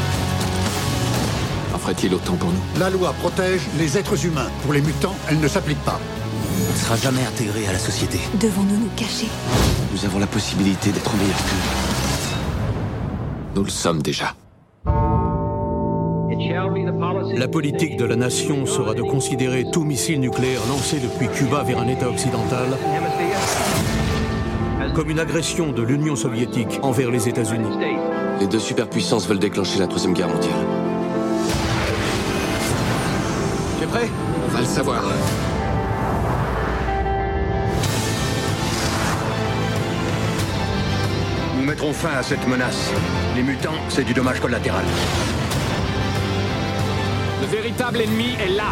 En ferait-il autant pour nous? La loi protège les êtres humains. Pour les mutants, elle ne s'applique pas. On ne sera jamais intégré à la société. Devons-nous nous cacher? Nous avons la possibilité d'être meilleurs qu'eux. Nous le sommes déjà. La politique de la nation sera de considérer tout missile nucléaire lancé depuis Cuba vers un État occidental comme une agression de l'Union soviétique envers les États-Unis. Les deux superpuissances veulent déclencher la Troisième Guerre mondiale. Tu es prêt? On va le savoir. Nous mettrons fin à cette menace. Les mutants, c'est du dommage collatéral. Le véritable ennemi est là.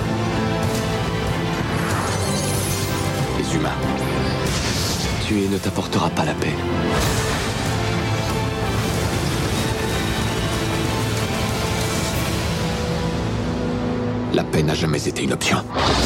Les humains. Tuer ne t'apportera pas la paix. La paix n'a jamais été une option.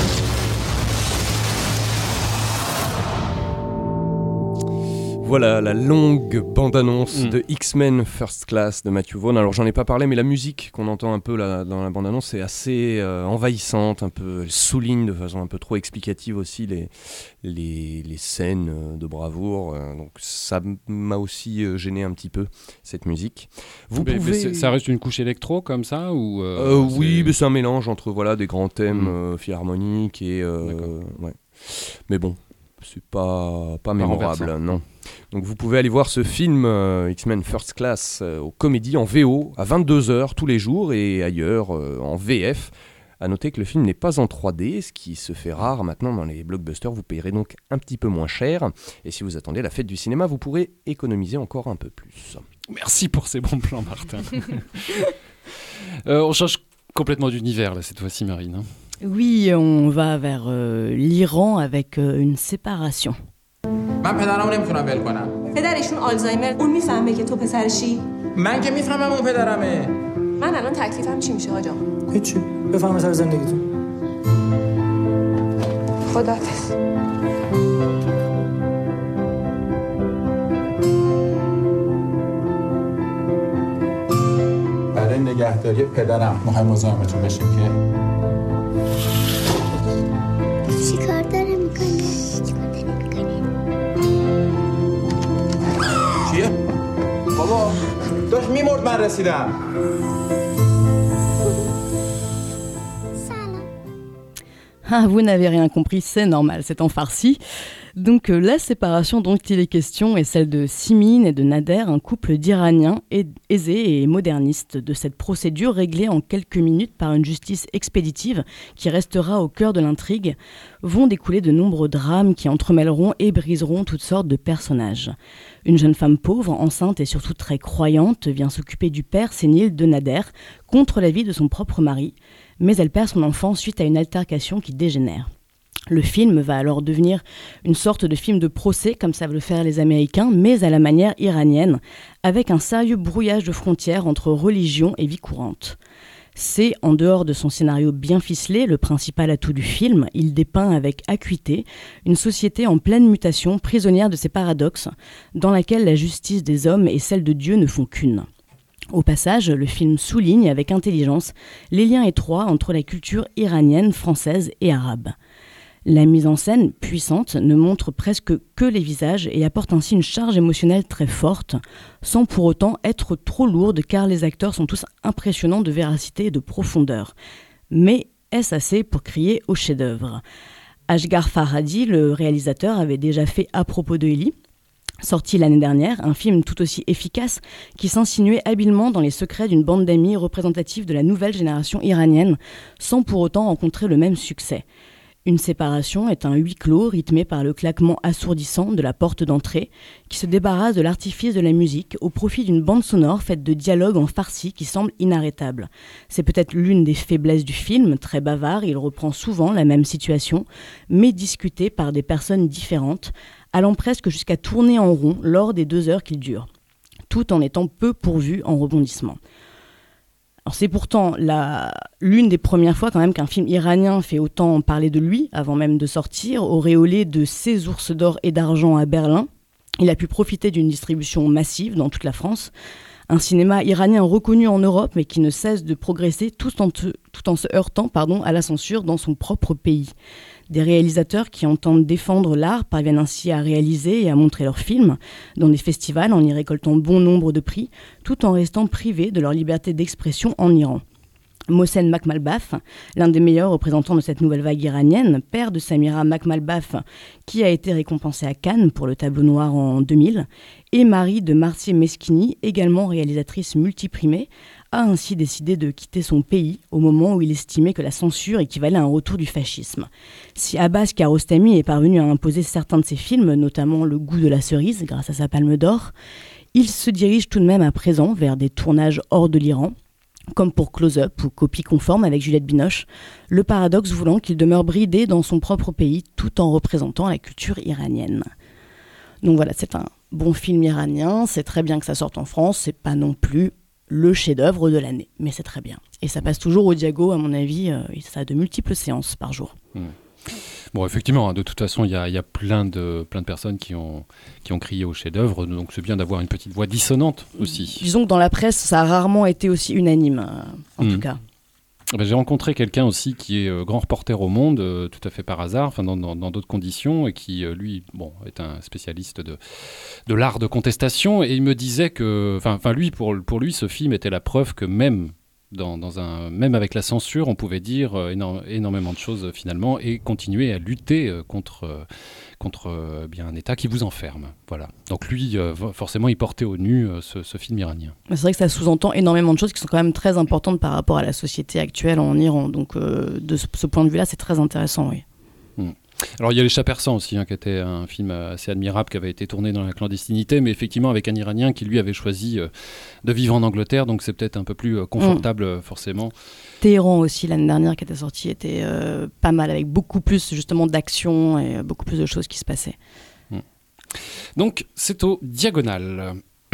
Voilà la longue bande-annonce Mm. de X-Men First Class de Matthew Vaughn. Alors j'en ai pas parlé, mais la musique qu'on entend un peu là, dans la bande-annonce est assez euh, envahissante, un peu, elle souligne de façon un peu trop explicative aussi les, les, les scènes euh, de bravoure. Euh, donc ça m'a aussi euh, gêné un petit peu, cette musique. Vous Mais- mais pouvez... c'est- ça reste une couche électro comme ça ou euh, Euh, c'est- oui, mais c'est un mélange entre voilà, des grands thèmes Mm. euh, philharmoniques et... euh, ouais. Mais bon, c'est pas, pas renversant. mémorable, non. Donc vous pouvez aller voir ce film euh, X-Men First Class euh, au Comédie en V O à vingt-deux heures tous les jours et ailleurs euh, en V F. A noter que le film n'est pas en trois D, ce qui se fait rare maintenant dans les blockbusters. Vous payerez donc un petit peu moins cher. Et si vous attendez la fête du cinéma, vous pourrez économiser encore un peu plus. Merci pour ces bons plans, Martin. Euh, on change complètement d'univers là cette fois-ci, Marine. hein. Oui, on va vers euh, l'Iran avec euh, une séparation. من پدرمو نمیتونم ول کنم. پدرشون آلزایمر اون میفهمه که تو پسرشی؟ من که میفهمم اون پدرمه. من الان تکلیفم چی میشه آقا؟ هیچی. بفهم سر زندگیتون. خداحافظ. برای نگهداری پدرم میخوایم مزاحمتون بشیم که چی کار داره میکنه؟ چی کار داره میکنه؟ چیه؟ بابا داشت میمرد من رسیدم. Ah, vous n'avez rien compris, c'est normal, c'est en farci. Donc euh, la séparation dont il est question est celle de Simin et de Nader, un couple d'Iraniens ai- aisés et modernistes. De cette procédure réglée en quelques minutes par une justice expéditive qui restera au cœur de l'intrigue, vont découler de nombreux drames qui entremêleront et briseront toutes sortes de personnages. Une jeune femme pauvre, enceinte et surtout très croyante vient s'occuper du père sénile de Nader contre l'avis de son propre mari, mais elle perd son enfant suite à une altercation qui dégénère. Le film va alors devenir une sorte de film de procès, comme savent le faire les Américains, mais à la manière iranienne, avec un sérieux brouillage de frontières entre religion et vie courante. C'est, en dehors de son scénario bien ficelé, le principal atout du film. Il dépeint avec acuité une société en pleine mutation, prisonnière de ses paradoxes, dans laquelle la justice des hommes et celle de Dieu ne font qu'une. Au passage, le film souligne avec intelligence les liens étroits entre la culture iranienne, française et arabe. La mise en scène, puissante, ne montre presque que les visages et apporte ainsi une charge émotionnelle très forte, sans pour autant être trop lourde car les acteurs sont tous impressionnants de véracité et de profondeur. Mais est-ce assez pour crier au chef-d'œuvre ? Ashghar Farhadi, le réalisateur, avait déjà fait À propos de Ellie, sorti l'année dernière, un film tout aussi efficace qui s'insinuait habilement dans les secrets d'une bande d'amis représentative de la nouvelle génération iranienne, sans pour autant rencontrer le même succès. Une séparation est un huis clos rythmé par le claquement assourdissant de la porte d'entrée qui se débarrasse de l'artifice de la musique au profit d'une bande sonore faite de dialogues en farci qui semblent inarrêtables. C'est peut-être l'une des faiblesses du film, très bavard, il reprend souvent la même situation, mais discutée par des personnes différentes, allant presque jusqu'à tourner en rond lors des deux heures qu'il dure. tout en étant peu pourvu en rebondissements. Alors c'est pourtant la, l'une des premières fois quand même qu'un film iranien fait autant parler de lui, avant même de sortir, auréolé de ses ours d'or et d'argent à Berlin. Il a pu profiter d'une distribution massive dans toute la France. Un cinéma iranien reconnu en Europe, mais qui ne cesse de progresser tout en, te, tout en se heurtant pardon, à la censure dans son propre pays. Des réalisateurs qui entendent défendre l'art parviennent ainsi à réaliser et à montrer leurs films dans des festivals en y récoltant bon nombre de prix, tout en restant privés de leur liberté d'expression en Iran. Mohsen Makhmalbaf, l'un des meilleurs représentants de cette nouvelle vague iranienne, père de Samira Makhmalbaf, qui a été récompensée à Cannes pour Le Tableau Noir en deux mille, et mari de Marzieh Meskini, également réalisatrice multiprimée, a ainsi décidé de quitter son pays au moment où il estimait que la censure équivalait à un retour du fascisme. Si Abbas Kiarostami est parvenu à imposer certains de ses films, notamment Le Goût de la cerise, grâce à sa Palme d'Or, il se dirige tout de même à présent vers des tournages hors de l'Iran, comme pour Close-Up ou Copie conforme avec Juliette Binoche, le paradoxe voulant qu'il demeure bridé dans son propre pays tout en représentant la culture iranienne. Donc voilà, c'est un bon film iranien, c'est très bien que ça sorte en France, c'est pas non plus le chef-d'œuvre de l'année, mais c'est très bien. Et ça passe toujours au Diago, à mon avis, euh, ça a de multiples séances par jour. Mmh. Bon, effectivement, de toute façon, il y a, y a plein, de, plein de personnes qui ont, qui ont crié au chef-d'œuvre, donc c'est bien d'avoir une petite voix dissonante aussi. Disons que dans la presse, ça a rarement été aussi unanime, euh, en mmh. tout cas. Ben, j'ai rencontré quelqu'un aussi qui est euh, grand reporter au Monde, euh, tout à fait par hasard, enfin dans, dans, dans d'autres conditions, et qui, euh, lui, bon, est un spécialiste de, de l'art de contestation, et il me disait que, enfin, lui, pour, pour lui, ce film était la preuve que même Dans, dans un, même avec la censure, on pouvait dire euh, éno- énormément de choses euh, finalement et continuer à lutter euh, contre, euh, contre euh, bien un État qui vous enferme. Voilà. Donc lui, euh, forcément, il portait au nu euh, ce, ce film iranien. C'est vrai que ça sous-entend énormément de choses qui sont quand même très importantes par rapport à la société actuelle en Iran. Donc euh, de ce, ce point de vue-là, c'est très intéressant, oui. Mmh. Alors il y a Les Chats persans aussi, hein, qui était un film assez admirable, qui avait été tourné dans la clandestinité, mais effectivement avec un Iranien qui lui avait choisi euh, de vivre en Angleterre, donc c'est peut-être un peu plus euh, confortable mmh. forcément. Téhéran aussi, l'année dernière, qui était sorti, était euh, pas mal, avec beaucoup plus justement d'action et euh, beaucoup plus de choses qui se passaient. Mmh. Donc c'est au Diagonal.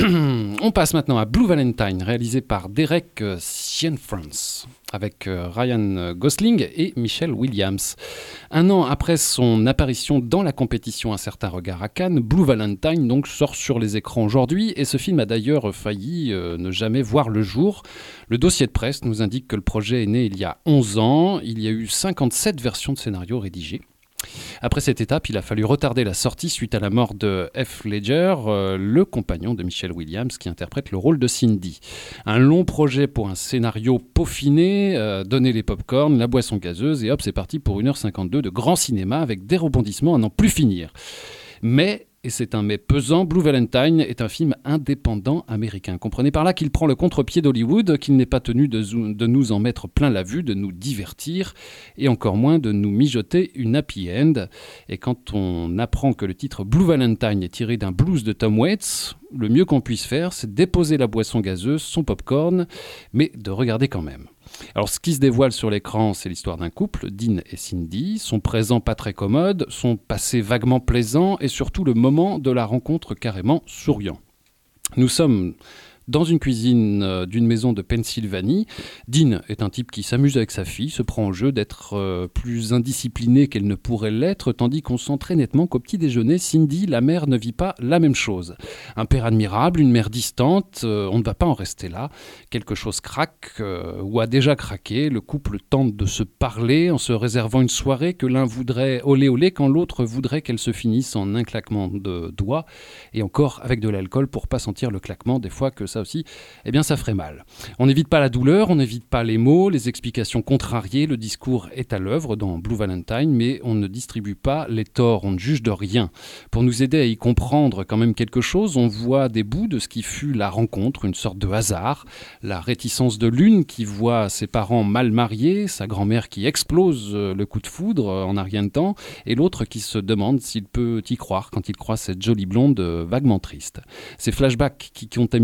On passe maintenant à Blue Valentine, réalisé par Derek Cianfrance, avec Ryan Gosling et Michelle Williams. Un an après son apparition dans la compétition Un certain regard à Cannes, Blue Valentine donc sort sur les écrans aujourd'hui, et ce film a d'ailleurs failli euh, ne jamais voir le jour. Le dossier de presse nous indique que le projet est né il y a onze ans, il y a eu cinquante-sept versions de scénario rédigées. Après cette étape, il a fallu retarder la sortie suite à la mort de Heath Ledger, euh, le compagnon de Michelle Williams qui interprète le rôle de Cindy. Un long projet pour un scénario peaufiné, euh, donner les pop-corn, la boisson gazeuse, et hop, c'est parti pour une heure cinquante-deux de grand cinéma avec des rebondissements à n'en plus finir. Mais, et c'est un mais pesant, Blue Valentine est un film indépendant américain. Comprenez par là qu'il prend le contre-pied d'Hollywood, qu'il n'est pas tenu de, de nous en mettre plein la vue, de nous divertir, et encore moins de nous mijoter une happy end. Et quand on apprend que le titre Blue Valentine est tiré d'un blues de Tom Waits, le mieux qu'on puisse faire, c'est déposer la boisson gazeuse, son popcorn, mais de regarder quand même. Alors ce qui se dévoile sur l'écran, c'est l'histoire d'un couple, Dean et Cindy, son présent pas très commode, son passé vaguement plaisant et surtout le moment de la rencontre carrément souriant. Nous sommes dans une cuisine euh, d'une maison de Pennsylvanie. Dean est un type qui s'amuse avec sa fille, se prend au jeu d'être euh, plus indiscipliné qu'elle ne pourrait l'être, tandis qu'on sent très nettement qu'au petit déjeuner, Cindy, la mère, ne vit pas la même chose. Un père admirable, une mère distante, euh, on ne va pas en rester là. Quelque chose craque euh, ou a déjà craqué. Le couple tente de se parler en se réservant une soirée que l'un voudrait olé olé quand l'autre voudrait qu'elle se finisse en un claquement de doigts, et encore avec de l'alcool pour pas sentir le claquement des fois que ça aussi, eh bien ça ferait mal. On n'évite pas la douleur, on n'évite pas les mots, les explications contrariées, le discours est à l'œuvre dans Blue Valentine, mais on ne distribue pas les torts, on ne juge de rien. Pour nous aider à y comprendre quand même quelque chose, on voit des bouts de ce qui fut la rencontre, une sorte de hasard, la réticence de l'une qui voit ses parents mal mariés, sa grand-mère qui explose le coup de foudre en un rien de temps, et l'autre qui se demande s'il peut y croire quand il croit cette jolie blonde vaguement triste. Ces flashbacks qui contaminent le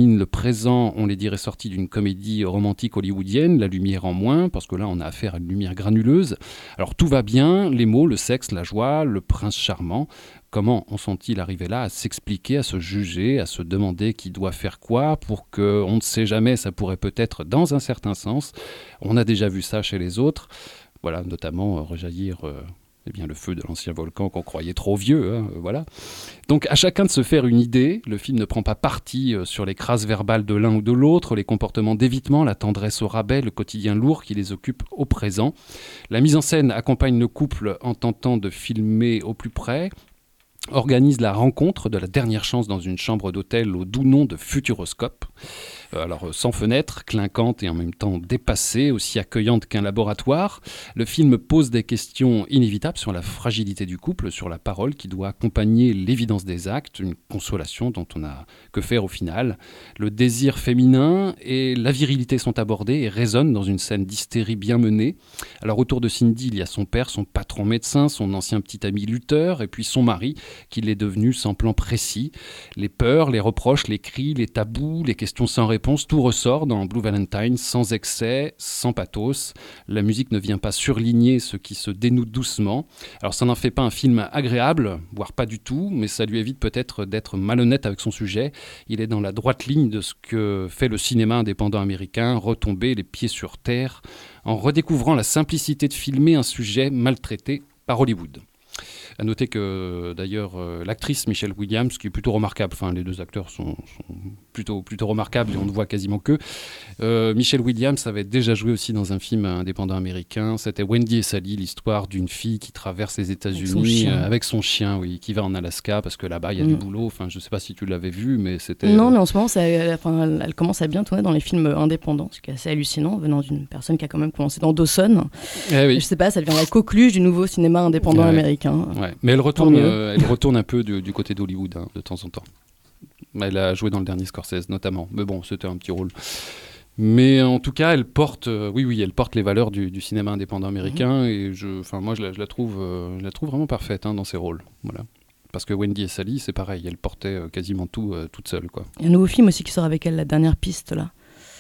présent, on les dirait sortis d'une comédie romantique hollywoodienne, la lumière en moins, parce que là on a affaire à une lumière granuleuse. Alors tout va bien, les mots, le sexe, la joie, le prince charmant. Comment en sont-ils arrivés là à s'expliquer, à se juger, à se demander qui doit faire quoi pour que, on ne sait jamais, ça pourrait peut-être dans un certain sens. On a déjà vu ça chez les autres. Voilà, notamment euh, rejaillir euh, eh bien, le feu de l'ancien volcan qu'on croyait trop vieux. Hein, euh, voilà. Donc à chacun de se faire une idée. Le film ne prend pas parti euh, sur les crasses verbales de l'un ou de l'autre, les comportements d'évitement, la tendresse au rabais, le quotidien lourd qui les occupe au présent. La mise en scène accompagne le couple en tentant de filmer au plus près, organise la rencontre de la dernière chance dans une chambre d'hôtel au doux nom de Futuroscope. Euh, alors euh, sans fenêtre, clinquante et en même temps dépassée, aussi accueillante qu'un laboratoire, le film pose des questions inévitables sur la fragilité du couple, sur la parole qui doit accompagner l'évidence des actes, une consolation dont on n'a que faire au final. Le désir féminin et la virilité sont abordés et résonnent dans une scène d'hystérie bien menée. Alors autour de Cindy, il y a son père, son patron médecin, son ancien petit ami lutteur et puis son mari, qu'il est devenu sans plan précis. Les peurs, les reproches, les cris, les tabous, les questions sans réponse, tout ressort dans Blue Valentine, sans excès, sans pathos. La musique ne vient pas surligner ce qui se dénoue doucement. Alors ça n'en fait pas un film agréable, voire pas du tout, mais ça lui évite peut-être d'être malhonnête avec son sujet. Il est dans la droite ligne de ce que fait le cinéma indépendant américain, retomber les pieds sur terre, en redécouvrant la simplicité de filmer un sujet maltraité par Hollywood. À noter que d'ailleurs euh, l'actrice Michelle Williams, qui est plutôt remarquable, enfin les deux acteurs sont, sont plutôt, plutôt remarquables et on ne voit quasiment que. Euh, Michelle Williams avait déjà joué aussi dans un film indépendant américain, c'était Wendy et Sally, l'histoire d'une fille qui traverse les États-Unis avec, euh, avec son chien, oui, qui va en Alaska parce que là-bas il y a mmh. du boulot. Enfin, je ne sais pas si tu l'avais vu, mais c'était. Non, mais en ce moment, ça, elle, enfin, elle commence à bien tourner dans les films indépendants, ce qui est assez hallucinant venant d'une personne qui a quand même commencé dans Dawson. Eh oui. Je ne sais pas, ça devient la coqueluche du nouveau cinéma indépendant ouais. américain. Ouais. Mais elle retourne, euh, elle retourne un peu du, du côté d'Hollywood hein, de temps en temps. Elle a joué dans le dernier Scorsese notamment. Mais bon, c'était un petit rôle. Mais en tout cas, elle porte, euh, oui, oui, elle porte les valeurs du, du cinéma indépendant américain. Mmh. Et je, enfin, moi, je la, je la trouve, euh, je la trouve vraiment parfaite hein, dans ses rôles. Voilà. Parce que Wendy et Sally, c'est pareil, elle portait euh, quasiment tout euh, toute seule, quoi. Il y a un nouveau film aussi qui sort avec elle, La Dernière Piste là.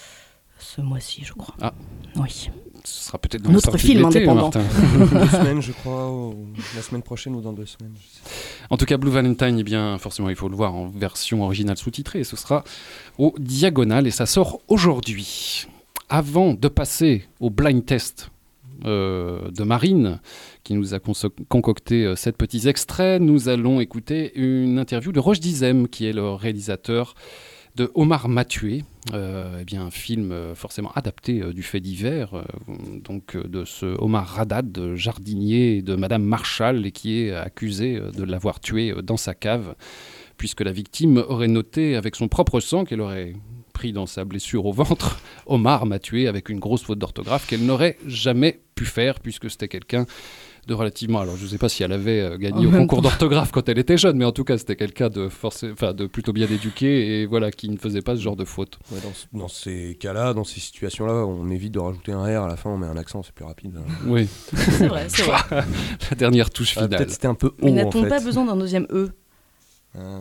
Ce mois-ci, je crois. Ah. Oui. Ce sera peut-être dans un la autre film indépendant. Dans deux semaines, je crois, ou la semaine prochaine ou dans deux semaines. En tout cas, Blue Valentine, eh bien, forcément, il faut le voir en version originale sous-titrée. Et ce sera au Diagonal et ça sort aujourd'hui. Avant de passer au blind test euh, de Marine, qui nous a conso- concocté euh, sept petits extraits, nous allons écouter une interview de Roche Dizem, qui est le réalisateur de Omar Mathieu, euh, eh bien un film euh, forcément adapté euh, du fait divers, euh, donc euh, de ce Omar Haddad, jardinier de Madame Marshall, et qui est accusé euh, de l'avoir tué euh, dans sa cave, puisque la victime aurait noté avec son propre sang qu'elle aurait pris dans sa blessure au ventre Omar Mathieu avec une grosse faute d'orthographe qu'elle n'aurait jamais pu faire, puisque c'était quelqu'un de relativement, alors je ne sais pas si elle avait euh, gagné en au concours temps. d'orthographe quand elle était jeune, mais en tout cas c'était quelqu'un de, forcé, de plutôt bien éduqué et voilà, qui ne faisait pas ce genre de faute. Ouais, dans, dans ces cas-là, dans ces situations-là, on évite de rajouter un R à la fin, on met un accent, c'est plus rapide. Hein. Oui, c'est vrai, c'est vrai. La dernière touche finale. Ah, peut-être c'était un peu haut. Mais n'a-t-on en fait. pas besoin d'un deuxième E? Euh...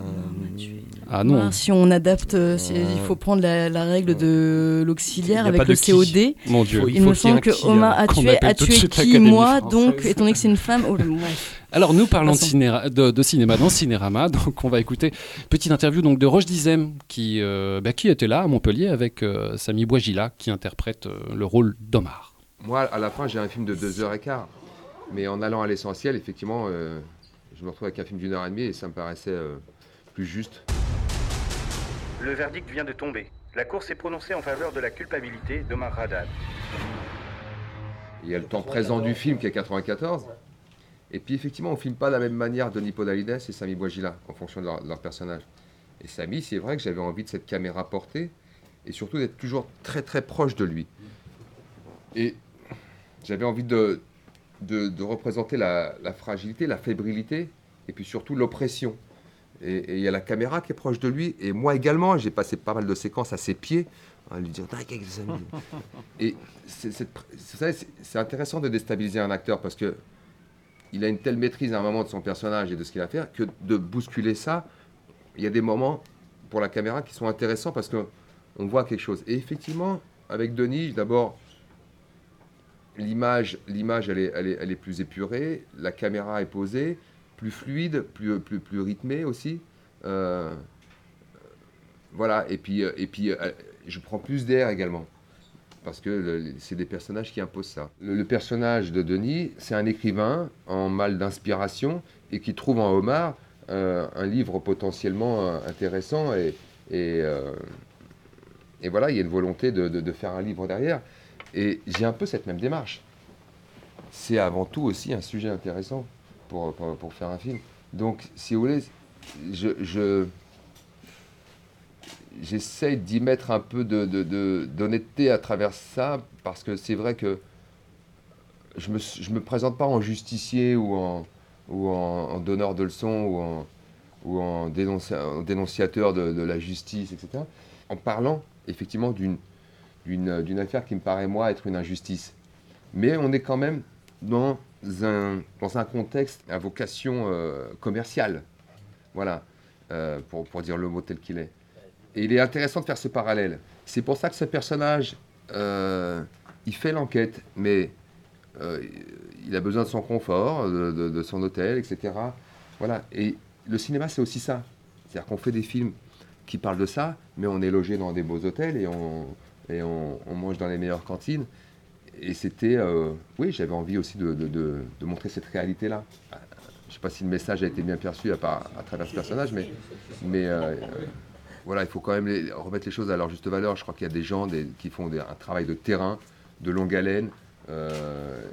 Ah non. Ah, si on adapte, euh, si, euh... il faut prendre la, la règle de l'auxiliaire avec le C O D. Mon Dieu. Il, il me semble que Omar a tué, a tué qui, moi, donc, étant donné que c'est une femme. Oh, le... Bref. Alors nous parlons de, cinéra- de, de cinéma dans Cinérama, donc on va écouter une petite interview donc, de Roche Dizem, qui, euh, bah, qui était là à Montpellier avec euh, Samy Bouajila, qui interprète euh, le rôle d'Omar. Moi, à la fin, j'ai un film de deux heures et quart, mais en allant à l'essentiel, effectivement... Euh... Je me retrouve avec un film d'une heure et demie et ça me paraissait euh, plus juste. Le verdict vient de tomber. La Cour s'est prononcée en faveur de la culpabilité d'Omar Haddad. Il y a le temps présent du film qui est quatre-vingt-quatorze. Et puis effectivement, on ne filme pas de la même manière Denis Podalides et Samy Bouajila en fonction de leur, de leur personnage. Et Samy, c'est vrai que j'avais envie de cette caméra portée et surtout d'être toujours très très proche de lui. Et j'avais envie de... De, de représenter la, la fragilité, la fébrilité, et puis surtout l'oppression. Et il y a la caméra qui est proche de lui, et moi également, j'ai passé pas mal de séquences à ses pieds, à lui dire « quelques amis ». Et c'est, c'est, c'est, c'est intéressant de déstabiliser un acteur, parce que il a une telle maîtrise à un moment de son personnage et de ce qu'il a à faire, que de bousculer ça, il y a des moments pour la caméra qui sont intéressants, parce que on voit quelque chose. Et effectivement, avec Denis, d'abord, l'image, l'image elle est, elle est, elle est plus épurée, la caméra est posée, plus fluide, plus, plus, plus rythmée aussi. Euh, voilà, et puis, et puis je prends plus d'air également. Parce que le, c'est des personnages qui imposent ça. Le, le personnage de Denis, c'est un écrivain en mal d'inspiration et qui trouve en Omar euh, un livre potentiellement euh, intéressant. Et, et, euh, et voilà, il y a une volonté de, de, de faire un livre derrière. Et j'ai un peu cette même démarche. C'est avant tout aussi un sujet intéressant pour, pour, pour faire un film. Donc, si vous voulez, je... je j'essaye d'y mettre un peu de, de, de, d'honnêteté à travers ça, parce que c'est vrai que je ne me, je me présente pas en justicier ou en, ou en, en donneur de leçons ou en, ou en, dénonci, en dénonciateur de, de la justice, et cetera. En parlant effectivement d'une, d'une, d'une affaire qui me paraît, moi, être une injustice. Mais on est quand même dans un, dans un contexte à vocation euh, commerciale, voilà, euh, pour, pour dire le mot tel qu'il est. Et il est intéressant de faire ce parallèle. C'est pour ça que ce personnage, euh, il fait l'enquête, mais euh, il a besoin de son confort, de, de, de son hôtel, et cetera. Voilà. Et le cinéma, c'est aussi ça. C'est-à-dire qu'on fait des films qui parlent de ça, mais on est logé dans des beaux hôtels et on, et on, on mange dans les meilleures cantines. Et c'était... Euh, oui, j'avais envie aussi de, de, de, de montrer cette réalité-là. Je ne sais pas si le message a été bien perçu à, part, à travers ce personnage, mais... mais euh, voilà, il faut quand même les, remettre les choses à leur juste valeur. Je crois qu'il y a des gens des, qui font des, un travail de terrain, de longue haleine, euh,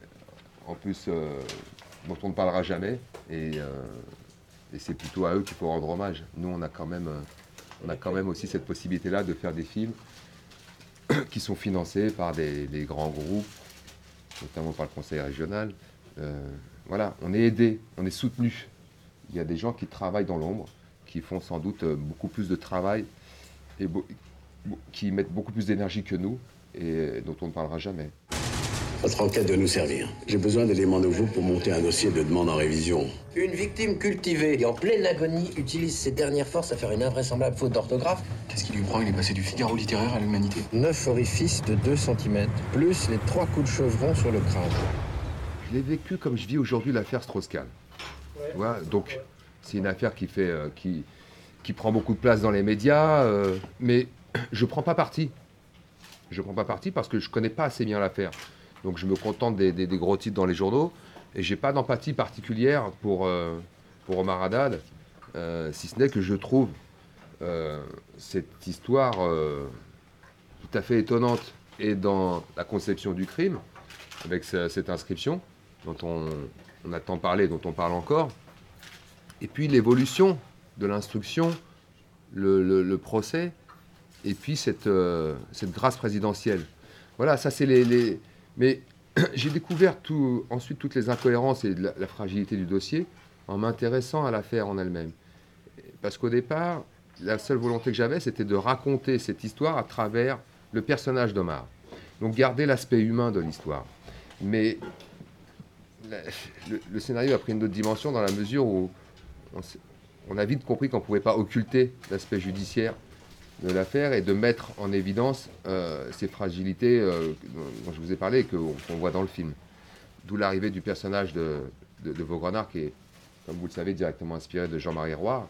en plus euh, dont on ne parlera jamais. Et, euh, et c'est plutôt à eux qu'il faut rendre hommage. Nous, on a quand même, euh, on a quand même aussi cette possibilité-là de faire des films qui sont financés par des, des grands groupes, notamment par le conseil régional. Euh, voilà, on est aidé, on est soutenu. Il y a des gens qui travaillent dans l'ombre, qui font sans doute beaucoup plus de travail et qui mettent beaucoup plus d'énergie que nous et dont on ne parlera jamais. Votre enquête doit nous servir. J'ai besoin d'éléments nouveaux pour monter un dossier de demande en révision. Une victime cultivée et en pleine agonie utilise ses dernières forces à faire une invraisemblable faute d'orthographe. Qu'est-ce qui lui prend? Il est passé du Figaro littéraire à l'Humanité. Neuf orifices de deux centimètres, plus les trois coups de chevron sur le crâne. Je l'ai vécu comme je vis aujourd'hui l'affaire Strauss-Kahn. Ouais. Voilà, donc... C'est une affaire qui, fait, euh, qui, qui prend beaucoup de place dans les médias, euh, mais je ne prends pas parti. Je ne prends pas parti parce que je ne connais pas assez bien l'affaire. Donc je me contente des, des, des gros titres dans les journaux et je n'ai pas d'empathie particulière pour, euh, pour Omar Haddad, euh, si ce n'est que je trouve euh, cette histoire euh, tout à fait étonnante et dans la conception du crime, avec ce, cette inscription dont on, on a tant parlé, dont on parle encore. Et puis l'évolution de l'instruction, le, le, le procès, et puis cette, euh, cette grâce présidentielle. Voilà, ça c'est les... les... Mais j'ai découvert tout, ensuite toutes les incohérences et la, la fragilité du dossier en m'intéressant à l'affaire en elle-même. Parce qu'au départ, la seule volonté que j'avais, c'était de raconter cette histoire à travers le personnage d'Omar. Donc garder l'aspect humain de l'histoire. Mais la, le, le scénario a pris une autre dimension dans la mesure où On, on a vite compris qu'on ne pouvait pas occulter l'aspect judiciaire de l'affaire et de mettre en évidence euh, ces fragilités euh, dont je vous ai parlé et qu'on qu'on voit dans le film. D'où l'arrivée du personnage de, de, de Vaugrenard, qui est, comme vous le savez, directement inspiré de Jean-Marie Roire,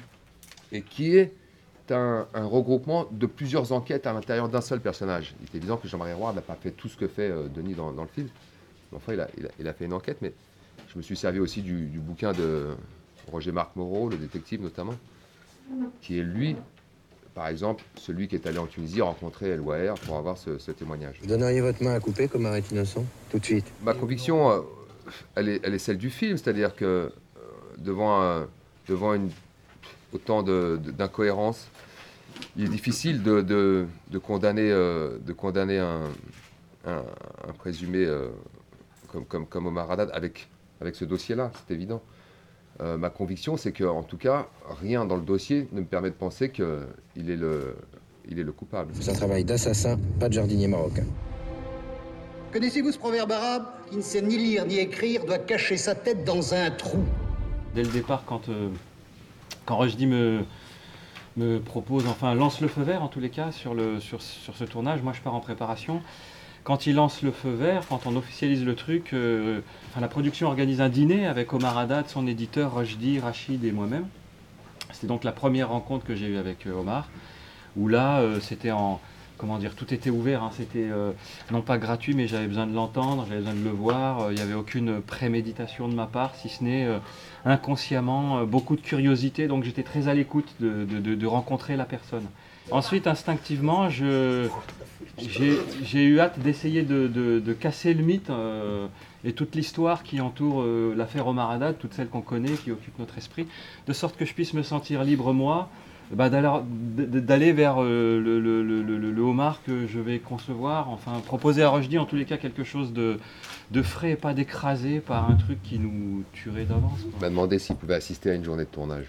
et qui est un, un regroupement de plusieurs enquêtes à l'intérieur d'un seul personnage. Il est évident que Jean-Marie Roire n'a pas fait tout ce que fait euh, Denis dans, dans le film. Enfin, il a, il, a, il a fait une enquête, mais je me suis servi aussi du, du bouquin de Roger-Marc Moreau, le détective notamment, qui est lui, par exemple, celui qui est allé en Tunisie rencontrer El Waher pour avoir ce, ce témoignage. Vous donneriez votre main à couper comme arrête innocent, tout de suite? Ma conviction, euh, elle, est, elle est celle du film, c'est-à-dire que euh, devant, un, devant une, autant de, de, d'incohérences, il est difficile de, de, de condamner, euh, de condamner un, un, un présumé euh, comme, comme, comme Omar Haddad avec, avec ce dossier-là, c'est évident. Euh, ma conviction, c'est qu'en tout cas, rien dans le dossier ne me permet de penser qu'il est le, il est le coupable. C'est un travail d'assassin, pas de jardinier marocain. Connaissez-vous ce proverbe arabe? Qui ne sait ni lire ni écrire doit cacher sa tête dans un trou. Dès le départ, quand, euh, quand Rushdie me, me propose, enfin lance le feu vert en tous les cas sur, le, sur, sur ce tournage. Moi je pars en préparation. Quand il lance le feu vert, quand on officialise le truc, euh, enfin, la production organise un dîner avec Omar Haddad, son éditeur, Rushdie, Rachid et moi-même. C'était donc la première rencontre que j'ai eue avec euh, Omar, où là euh, c'était en... Comment dire, tout était ouvert, hein. C'était euh, non pas gratuit, mais j'avais besoin de l'entendre, j'avais besoin de le voir. Il n'y avait aucune préméditation de ma part, si ce n'est euh, inconsciemment, euh, beaucoup de curiosité, donc j'étais très à l'écoute de, de, de, de rencontrer la personne. Ensuite, instinctivement, je, j'ai, j'ai eu hâte d'essayer de, de, de casser le mythe euh, et toute l'histoire qui entoure euh, l'affaire Omar Haddad, toute celle qu'on connaît, qui occupe notre esprit, de sorte que je puisse me sentir libre, moi, Bah d'aller, d'aller vers euh, le, le, le, le, le Omar que je vais concevoir, enfin proposer à Rushdie en tous les cas quelque chose de, de frais et pas d'écrasé par un truc qui nous tuerait d'avance. Il m'a demandé s'il pouvait assister à une journée de tournage.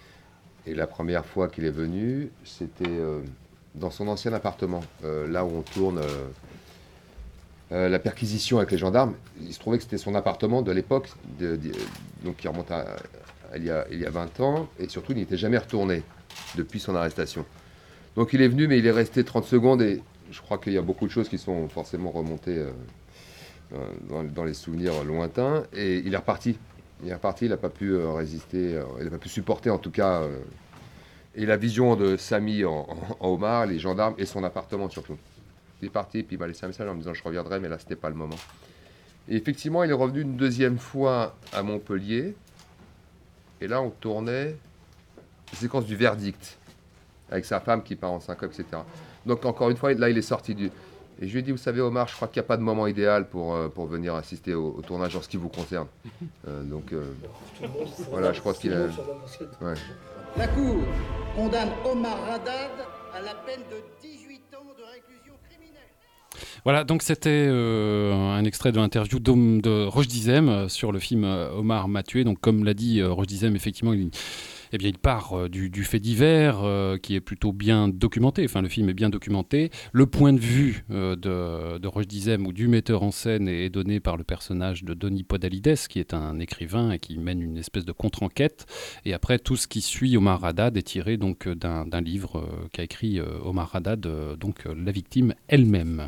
Et la première fois qu'il est venu, c'était euh, dans son ancien appartement, euh, là où on tourne euh, euh, la perquisition avec les gendarmes. Il se trouvait que c'était son appartement de l'époque, de, de, donc qui remonte à, à, il, y a, il y a vingt ans, et surtout il n'était jamais retourné depuis son arrestation. Donc il est venu, mais il est resté trente secondes, et je crois qu'il y a beaucoup de choses qui sont forcément remontées euh, dans, dans les souvenirs lointains, et il est reparti. Il est reparti, il n'a pas pu euh, résister, euh, il n'a pas pu supporter en tout cas, euh, et la vision de Samy en, en, en Omar, les gendarmes et son appartement surtout. Il est parti, puis il m'a laissé un message en me disant je reviendrai, mais là c'était pas le moment. Et effectivement, il est revenu une deuxième fois à Montpellier, et là on tournait la séquence du verdict, avec sa femme qui part en syncope, et cetera. Donc encore une fois, là il est sorti du... Et je lui ai dit, vous savez Omar, je crois qu'il n'y a pas de moment idéal pour, euh, pour venir assister au, au tournage en ce qui vous concerne. Euh, donc euh, voilà, je pense qu'il a... Ouais. La Cour condamne Omar Haddad à la peine de dix-huit ans de réclusion criminelle. Voilà, donc c'était euh, un extrait de l'interview de, de Roch Dizem sur le film Omar m'a tué. Donc comme l'a dit Roch Dizem, effectivement, il... Eh bien, il part euh, du, du fait divers euh, qui est plutôt bien documenté. Enfin, le film est bien documenté. Le point de vue euh, de, de Roch Dizem ou du metteur en scène est donné par le personnage de Donny Podalides, qui est un écrivain et qui mène une espèce de contre-enquête. Et après, tout ce qui suit Omar Haddad est tiré donc d'un, d'un livre euh, qu'a écrit euh, Omar Haddad, euh, donc euh, la victime elle-même.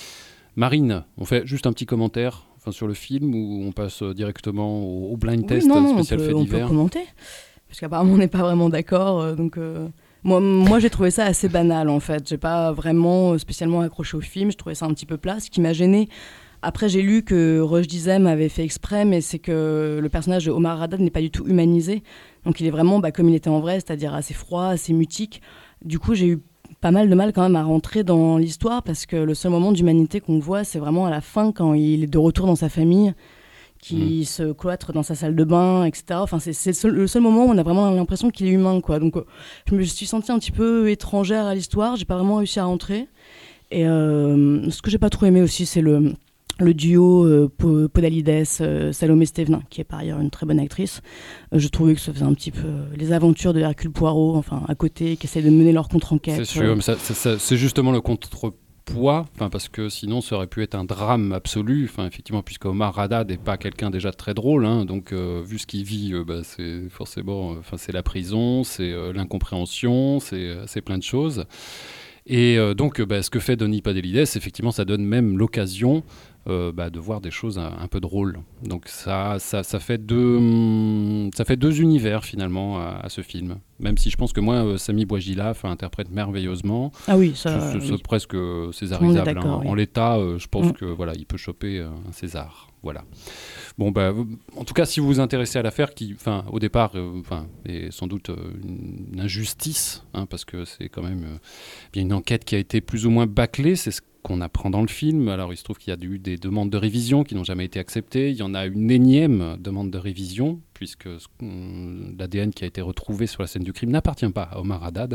Marine, on fait juste un petit commentaire enfin, sur le film ou on passe directement au, au blind test oui, non, spécial on peut, fait divers. On peut commenter. Parce qu'apparemment on n'est pas vraiment d'accord, euh, donc euh, moi, moi j'ai trouvé ça assez banal en fait, j'ai pas vraiment spécialement accroché au film, je trouvais ça un petit peu plat, ce qui m'a gêné. Après j'ai lu que Roch Dizem avait fait exprès, mais c'est que le personnage de Omar Haddad n'est pas du tout humanisé, donc il est vraiment bah, comme il était en vrai, c'est-à-dire assez froid, assez mutique. Du coup j'ai eu pas mal de mal quand même à rentrer dans l'histoire, parce que le seul moment d'humanité qu'on voit c'est vraiment à la fin quand il est de retour dans sa famille, qui mmh. se cloître dans sa salle de bain, et cetera. Enfin, c'est, c'est le, seul, le seul moment où on a vraiment l'impression qu'il est humain, quoi. Donc, euh, je me suis sentie un petit peu étrangère à l'histoire. J'ai pas vraiment réussi à rentrer. Et euh, ce que j'ai pas trop aimé aussi, c'est le, le duo euh, Podalides, euh, Salomé Stevenin, qui est par ailleurs une très bonne actrice. Euh, je trouvais que ça faisait un petit peu euh, les aventures de Hercule Poirot, enfin, à côté, qui essayent de mener leur contre-enquête. C'est sûr, euh. mais ça, ça, ça, c'est justement le contre poids, enfin parce que sinon ça aurait pu être un drame absolu, enfin effectivement puisque Omar Haddad n'est pas quelqu'un déjà de très drôle, hein, donc euh, vu ce qu'il vit, euh, bah, c'est forcément, enfin c'est la prison, c'est euh, l'incompréhension, c'est euh, c'est plein de choses. Et euh, donc bah, ce que fait Donny Podalides, effectivement ça donne même l'occasion euh, bah, de voir des choses un, un peu drôles. Donc ça, ça, ça, fait deux, ça fait deux univers finalement à, à ce film. Même si je pense que moi, euh, Samy Bouajila interprète merveilleusement. Ah oui, ça c'est, c'est oui. presque césarisable. Hein. Oui. En l'état, euh, je pense mmh. que voilà, il peut choper euh, un César. Voilà. Bon, bah, en tout cas, si vous vous intéressez à l'affaire, qui, enfin, au départ, enfin, euh, est sans doute euh, une injustice, hein, parce que c'est quand même euh, bien une enquête qui a été plus ou moins bâclée. C'est ce qu'on apprend dans le film. Alors, il se trouve qu'il y a eu des demandes de révision qui n'ont jamais été acceptées. Il y en a une énième demande de révision, puisque euh, l'A D N qui a été retrouvé sur la scène du crime n'appartient pas à Omar Haddad.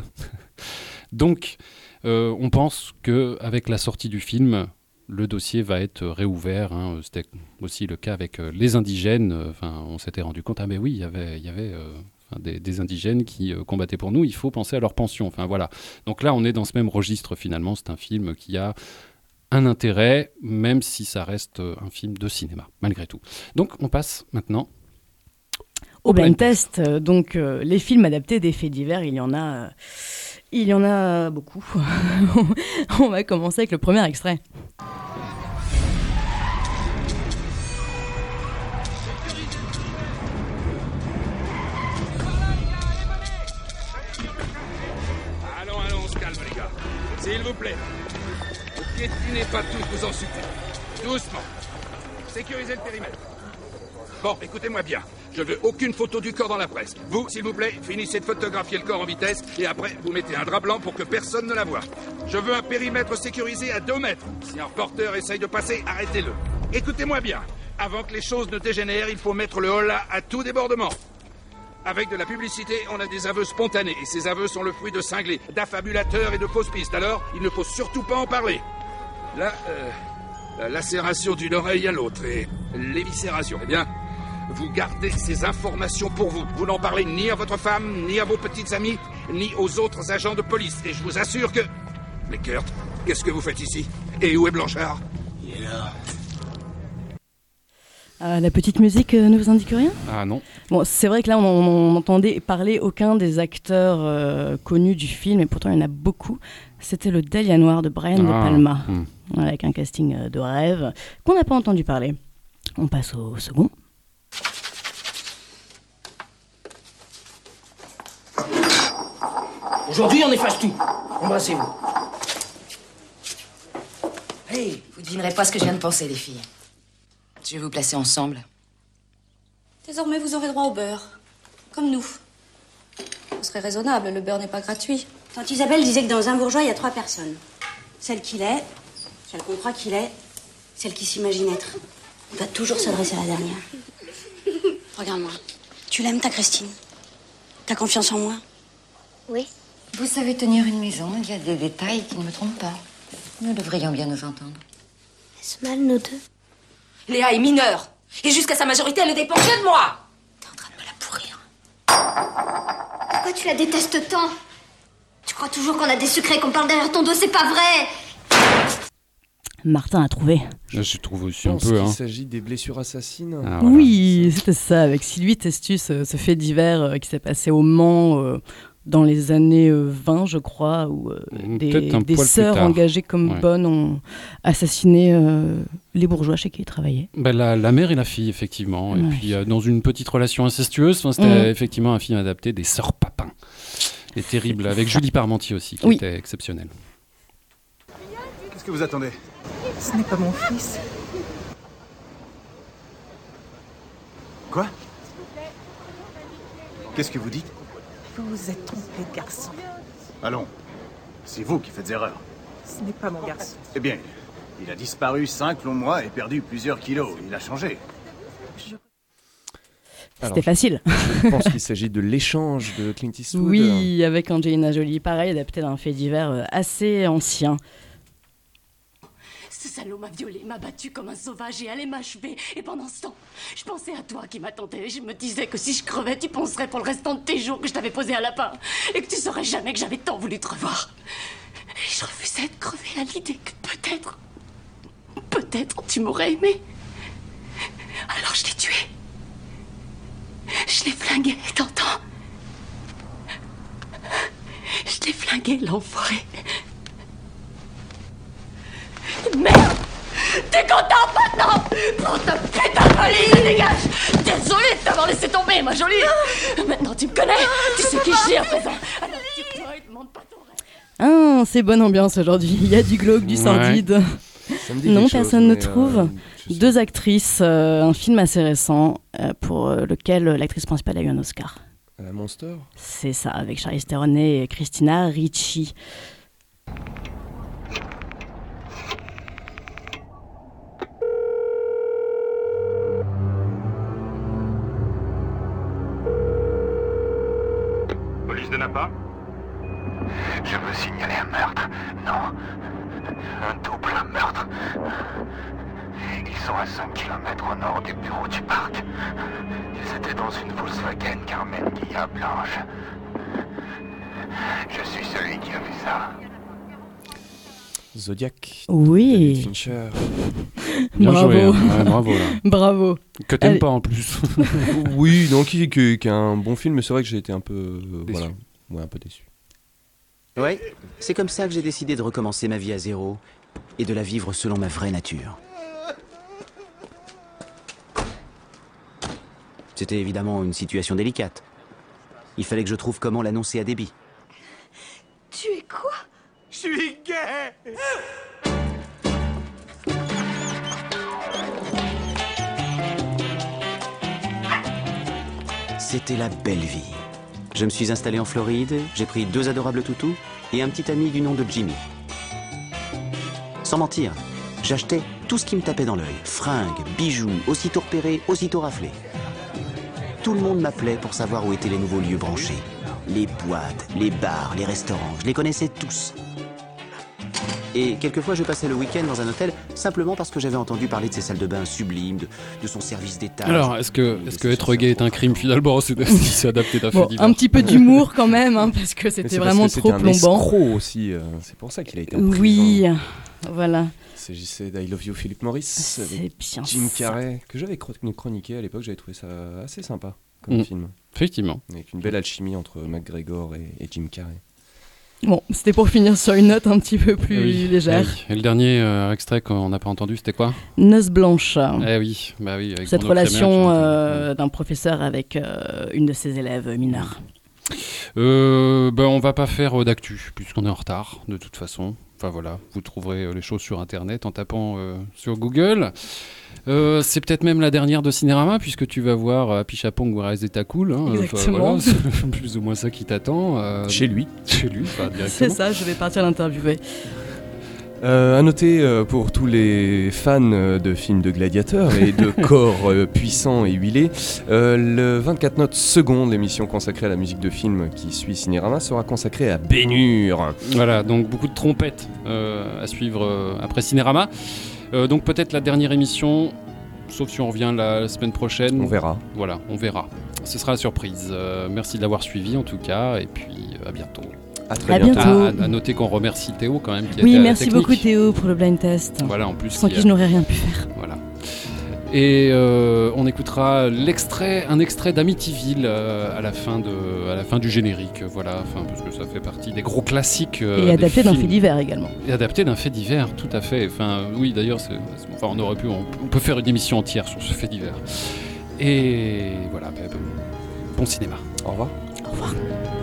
Donc, euh, on pense qu'avec la sortie du film, le dossier va être réouvert. Hein. C'était aussi le cas avec euh, les indigènes. Enfin, on s'était rendu compte, ah mais oui, il y avait, il y avait euh, des, des indigènes qui euh, combattaient pour nous. Il faut penser à leur pension. Enfin voilà. Donc là, on est dans ce même registre finalement. C'est un film qui a un intérêt, même si ça reste un film de cinéma, malgré tout. Donc on passe maintenant Au blind test, euh, donc euh, les films adaptés des faits divers, il y en a, euh, il y en a beaucoup. On va commencer avec le premier extrait. Allons, allons, on se calme, les gars. S'il vous plaît. Vous piétinez pas tous, vous en supplie. Doucement. Sécurisez le périmètre. Bon, écoutez-moi bien. Je veux aucune photo du corps dans la presse. Vous, s'il vous plaît, finissez de photographier le corps en vitesse et après, vous mettez un drap blanc pour que personne ne la voie. Je veux un périmètre sécurisé à deux mètres. Si un reporter essaye de passer, arrêtez-le. Écoutez-moi bien. Avant que les choses ne dégénèrent, il faut mettre le holà à tout débordement. Avec de la publicité, on a des aveux spontanés. Et ces aveux sont le fruit de cinglés, d'affabulateurs et de fausses pistes. Alors, il ne faut surtout pas en parler. Là, euh, la lacération d'une oreille à l'autre et l'éviscération, eh bien... Vous gardez ces informations pour vous. Vous n'en parlez ni à votre femme, ni à vos petites amies, ni aux autres agents de police. Et je vous assure que... Mais Kurt, qu'est-ce que vous faites ici? Et où est Blanchard? Il est là. Euh, la petite musique euh, ne vous indique rien? Ah non. Bon, c'est vrai que là, on n'entendait parler aucun des acteurs euh, connus du film, et pourtant il y en a beaucoup. C'était le Dahlia Noir de Brian De Ah, Palma, hmm. avec un casting euh, de rêve qu'on n'a pas entendu parler. On passe au second. Aujourd'hui, on efface tout. Embrassez-vous. Hey, vous devinerez pas ce que je viens de penser, les filles. Je vais vous placer ensemble. Désormais, vous aurez droit au beurre. Comme nous. Ce serait raisonnable, le beurre n'est pas gratuit. Tante Isabelle disait que dans un bourgeois, il y a trois personnes. Celle qu'il est, celle qu'on croit qu'il est, celle qui s'imagine être. On va toujours s'adresser à la dernière. Regarde-moi. Tu l'aimes, ta Christine? T'as confiance en moi? Oui. Vous savez tenir une maison, il y a des détails qui ne me trompent pas. Nous devrions bien nous entendre. Est-ce mal, nous deux? Léa est mineure. Et jusqu'à sa majorité, elle ne dépend que de moi. T'es en train de me la pourrir. Pourquoi tu la détestes tant? Tu crois toujours qu'on a des secrets, qu'on parle derrière ton dos? C'est pas vrai! Martin a trouvé. Je trouve aussi Je un pense peu. qu'il Hein. s'agit des blessures assassines. Ah, voilà. Oui, c'était ça, avec Sylvie Testus, euh, ce fait divers euh, qui s'est passé au Mans euh, dans les années euh, vingt, je crois, où euh, des, Peut-être un des poil plus sœurs tard. engagées comme Ouais. bonnes ont assassiné euh, les bourgeois chez qui ils travaillaient. Ben, la, la mère et la fille, effectivement. Et Ouais. puis, euh, dans une petite relation incestueuse, enfin, c'était Mhm. effectivement un film adapté des Sœurs Papin. Et terrible, avec Julie Parmentier aussi, qui Oui. était exceptionnelle. Qu'est-ce que vous attendez? Ce n'est pas mon fils. Quoi? Qu'est-ce que vous dites? Vous vous êtes trompé de garçon. Allons, c'est vous qui faites erreur. Ce n'est pas mon garçon. Eh bien, il a disparu cinq longs mois et perdu plusieurs kilos. Il a changé. C'était facile. Je pense qu'il s'agit de L'échange de Clint Eastwood. Oui, avec Angelina Jolie, pareil, adapté d'un fait divers euh, assez ancien. Ce salaud m'a violée, m'a battue comme un sauvage et allait m'achever. Et pendant ce temps, je pensais à toi qui m'attendais. Je me disais que si je crevais, tu penserais pour le restant de tes jours que je t'avais posé un lapin. Et que tu saurais jamais que j'avais tant voulu te revoir. Et je refusais de crever à l'idée que peut-être... Peut-être tu m'aurais aimé. Alors je l'ai tué. Je l'ai flingué, t'entends? Je l'ai flingué, l'enfoiré. Merde! T'es content maintenant? Pour ta putain de folie, dégage! Désolée de t'avoir laissé tomber, ma jolie! Maintenant tu me connais, tu sais qui je suis à présent. Alors tire-toi et demande pas ton rêve. Ah, c'est bonne ambiance aujourd'hui. Il y a du glauque, du Ouais. sordide. Ça me dit Non, quelque personne chose, ne mais, trouve. euh, Deux actrices, euh, un film assez récent euh, pour euh, lequel l'actrice principale a eu un Oscar. La Monster. C'est ça, avec Charlize Theron et Christina Ricci. Police de Napa? Je veux signaler un meurtre. Non, un double meurtre. Ils sont à cinq kilomètres au nord du bureau du parc. Ils étaient dans une Volkswagen Carmen Ghia blanche. Je suis celui qui a vu ça. Zodiac. Oui. David Fincher. Bien Bravo. joué, hein. Ouais, bravo là. Bravo. Que t'aimes Allez. pas en plus. Oui, donc qui, qui, qui est un bon film, mais c'est vrai que j'ai été un peu, euh, voilà, ouais, un peu déçu. Ouais, c'est comme ça que j'ai décidé de recommencer ma vie à zéro et de la vivre selon ma vraie nature. C'était évidemment une situation délicate. Il fallait que je trouve comment l'annoncer à Debbie. Tu es quoi? Je suis gay. C'était la belle vie. Je me suis installé en Floride, j'ai pris deux adorables toutous et un petit ami du nom de Jimmy. Sans mentir, j'achetais tout ce qui me tapait dans l'œil. Fringues, bijoux, aussitôt repérés, aussitôt raflés. Tout le monde m'appelait pour savoir où étaient les nouveaux lieux branchés. Les boîtes, les bars, les restaurants, je les connaissais tous. Et quelquefois, je passais le week-end dans un hôtel simplement parce que j'avais entendu parler de ses salles de bain sublimes, de, de son service d'étage. Alors, est-ce que, est-ce que être gay est un crime finalement? C'est si c'est adapté d'un Bon, fait divers. un petit peu d'humour quand même, hein, parce que Mais c'était c'est vraiment parce que trop c'était un plombant. escroc aussi, euh, c'est pour ça qu'il a été en prison. Oui, voilà. Il s'agissait d'I Love You Philip Morris C'est avec bien Jim ça. Carrey, que j'avais chro- chroniqué à l'époque, j'avais trouvé ça assez sympa comme Mm. film. Effectivement. Avec une belle alchimie entre McGregor et, et Jim Carrey. Bon, c'était pour finir sur une note un petit peu plus Oui. légère. Ah oui. Et le dernier euh, extrait qu'on n'a pas entendu, c'était quoi? Noces blanches. Eh oui, bah oui. Avec Cette Bruno Kremer, relation j'ai entendu. euh, d'un professeur avec euh, une de ses élèves mineures. Euh, ben on va pas faire euh, d'actu puisqu'on est en retard de toute façon. Enfin voilà, vous trouverez euh, les choses sur internet en tapant euh, sur Google. Euh, c'est peut-être même la dernière de Cinérama puisque tu vas voir euh, Happy Chapong Where is Eta Cool. Hein, Exactement. voilà, c'est plus ou moins ça qui t'attend. euh, Chez lui. Chez lui, enfin, directement. C'est ça, je vais partir l'interviewer. Euh, à noter euh, pour tous les fans euh, de films de gladiateurs et de corps euh, puissants et huilés, euh, le vingt-quatre notes secondes, l'émission consacrée à la musique de film qui suit Cinérama, sera consacrée à Bénure. Voilà, donc beaucoup de trompettes euh, à suivre euh, après Cinérama. Euh, donc peut-être la dernière émission, sauf si on revient la, la semaine prochaine. On verra. Voilà, on verra. Ce sera la surprise. Euh, merci de l'avoir suivi en tout cas, et puis euh, à bientôt. À très À bientôt. bientôt. À, à noter qu'on remercie Théo quand même. Qui Oui, était à la merci technique. beaucoup Théo pour le blind test. Voilà, en plus. Sans qui qui a- je n'aurais rien pu faire. Voilà. Et euh, on écoutera l'extrait, un extrait d'Amityville euh, à la fin de, à la fin du générique. Voilà, enfin parce que ça fait partie des gros classiques. euh, Et des adapté d'un films. fait divers également. Et adapté d'un fait divers, tout à fait. Enfin, oui, d'ailleurs, c'est, c'est- enfin, on aurait pu, on, on peut faire une émission entière sur ce fait divers. Et voilà, bah, bon, bon cinéma. Au revoir. Au revoir.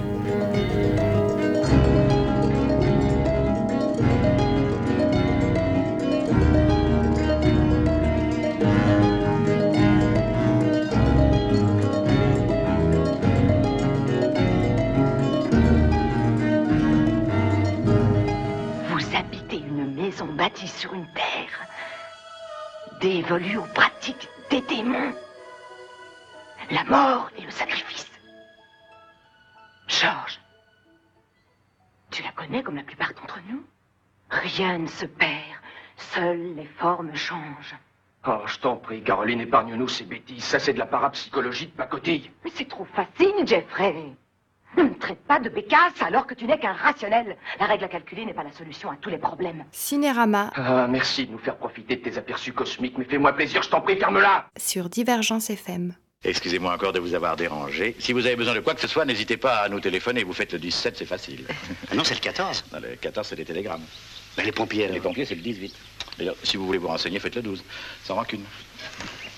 Vous habitez une maison bâtie sur une terre dévolue aux pratiques des démons. La mort et le sacrifice. Georges, tu la connais comme la plupart d'entre nous? Rien ne se perd, seules les formes changent. Oh, je t'en prie, Caroline, épargne-nous ces bêtises. Ça, c'est de la parapsychologie de pacotille. Mais c'est trop facile, Jeffrey. Ne me traite pas de bécasse alors que tu n'es qu'un rationnel. La règle à calculer n'est pas la solution à tous les problèmes. Cinérama Ah, merci de nous faire profiter de tes aperçus cosmiques, mais fais-moi plaisir, je t'en prie, ferme-la. sur Divergence F M. Excusez-moi encore de vous avoir dérangé. Si vous avez besoin de quoi que ce soit, n'hésitez pas à nous téléphoner. Vous faites le dix-sept, c'est facile. Ah non, c'est le quatorze. Non, le quatorze, c'est des télégrammes. Ben, les pompiers, alors. Les pompiers, c'est le dix-huit. D'ailleurs, si vous voulez vous renseigner, faites le douze. Sans rancune.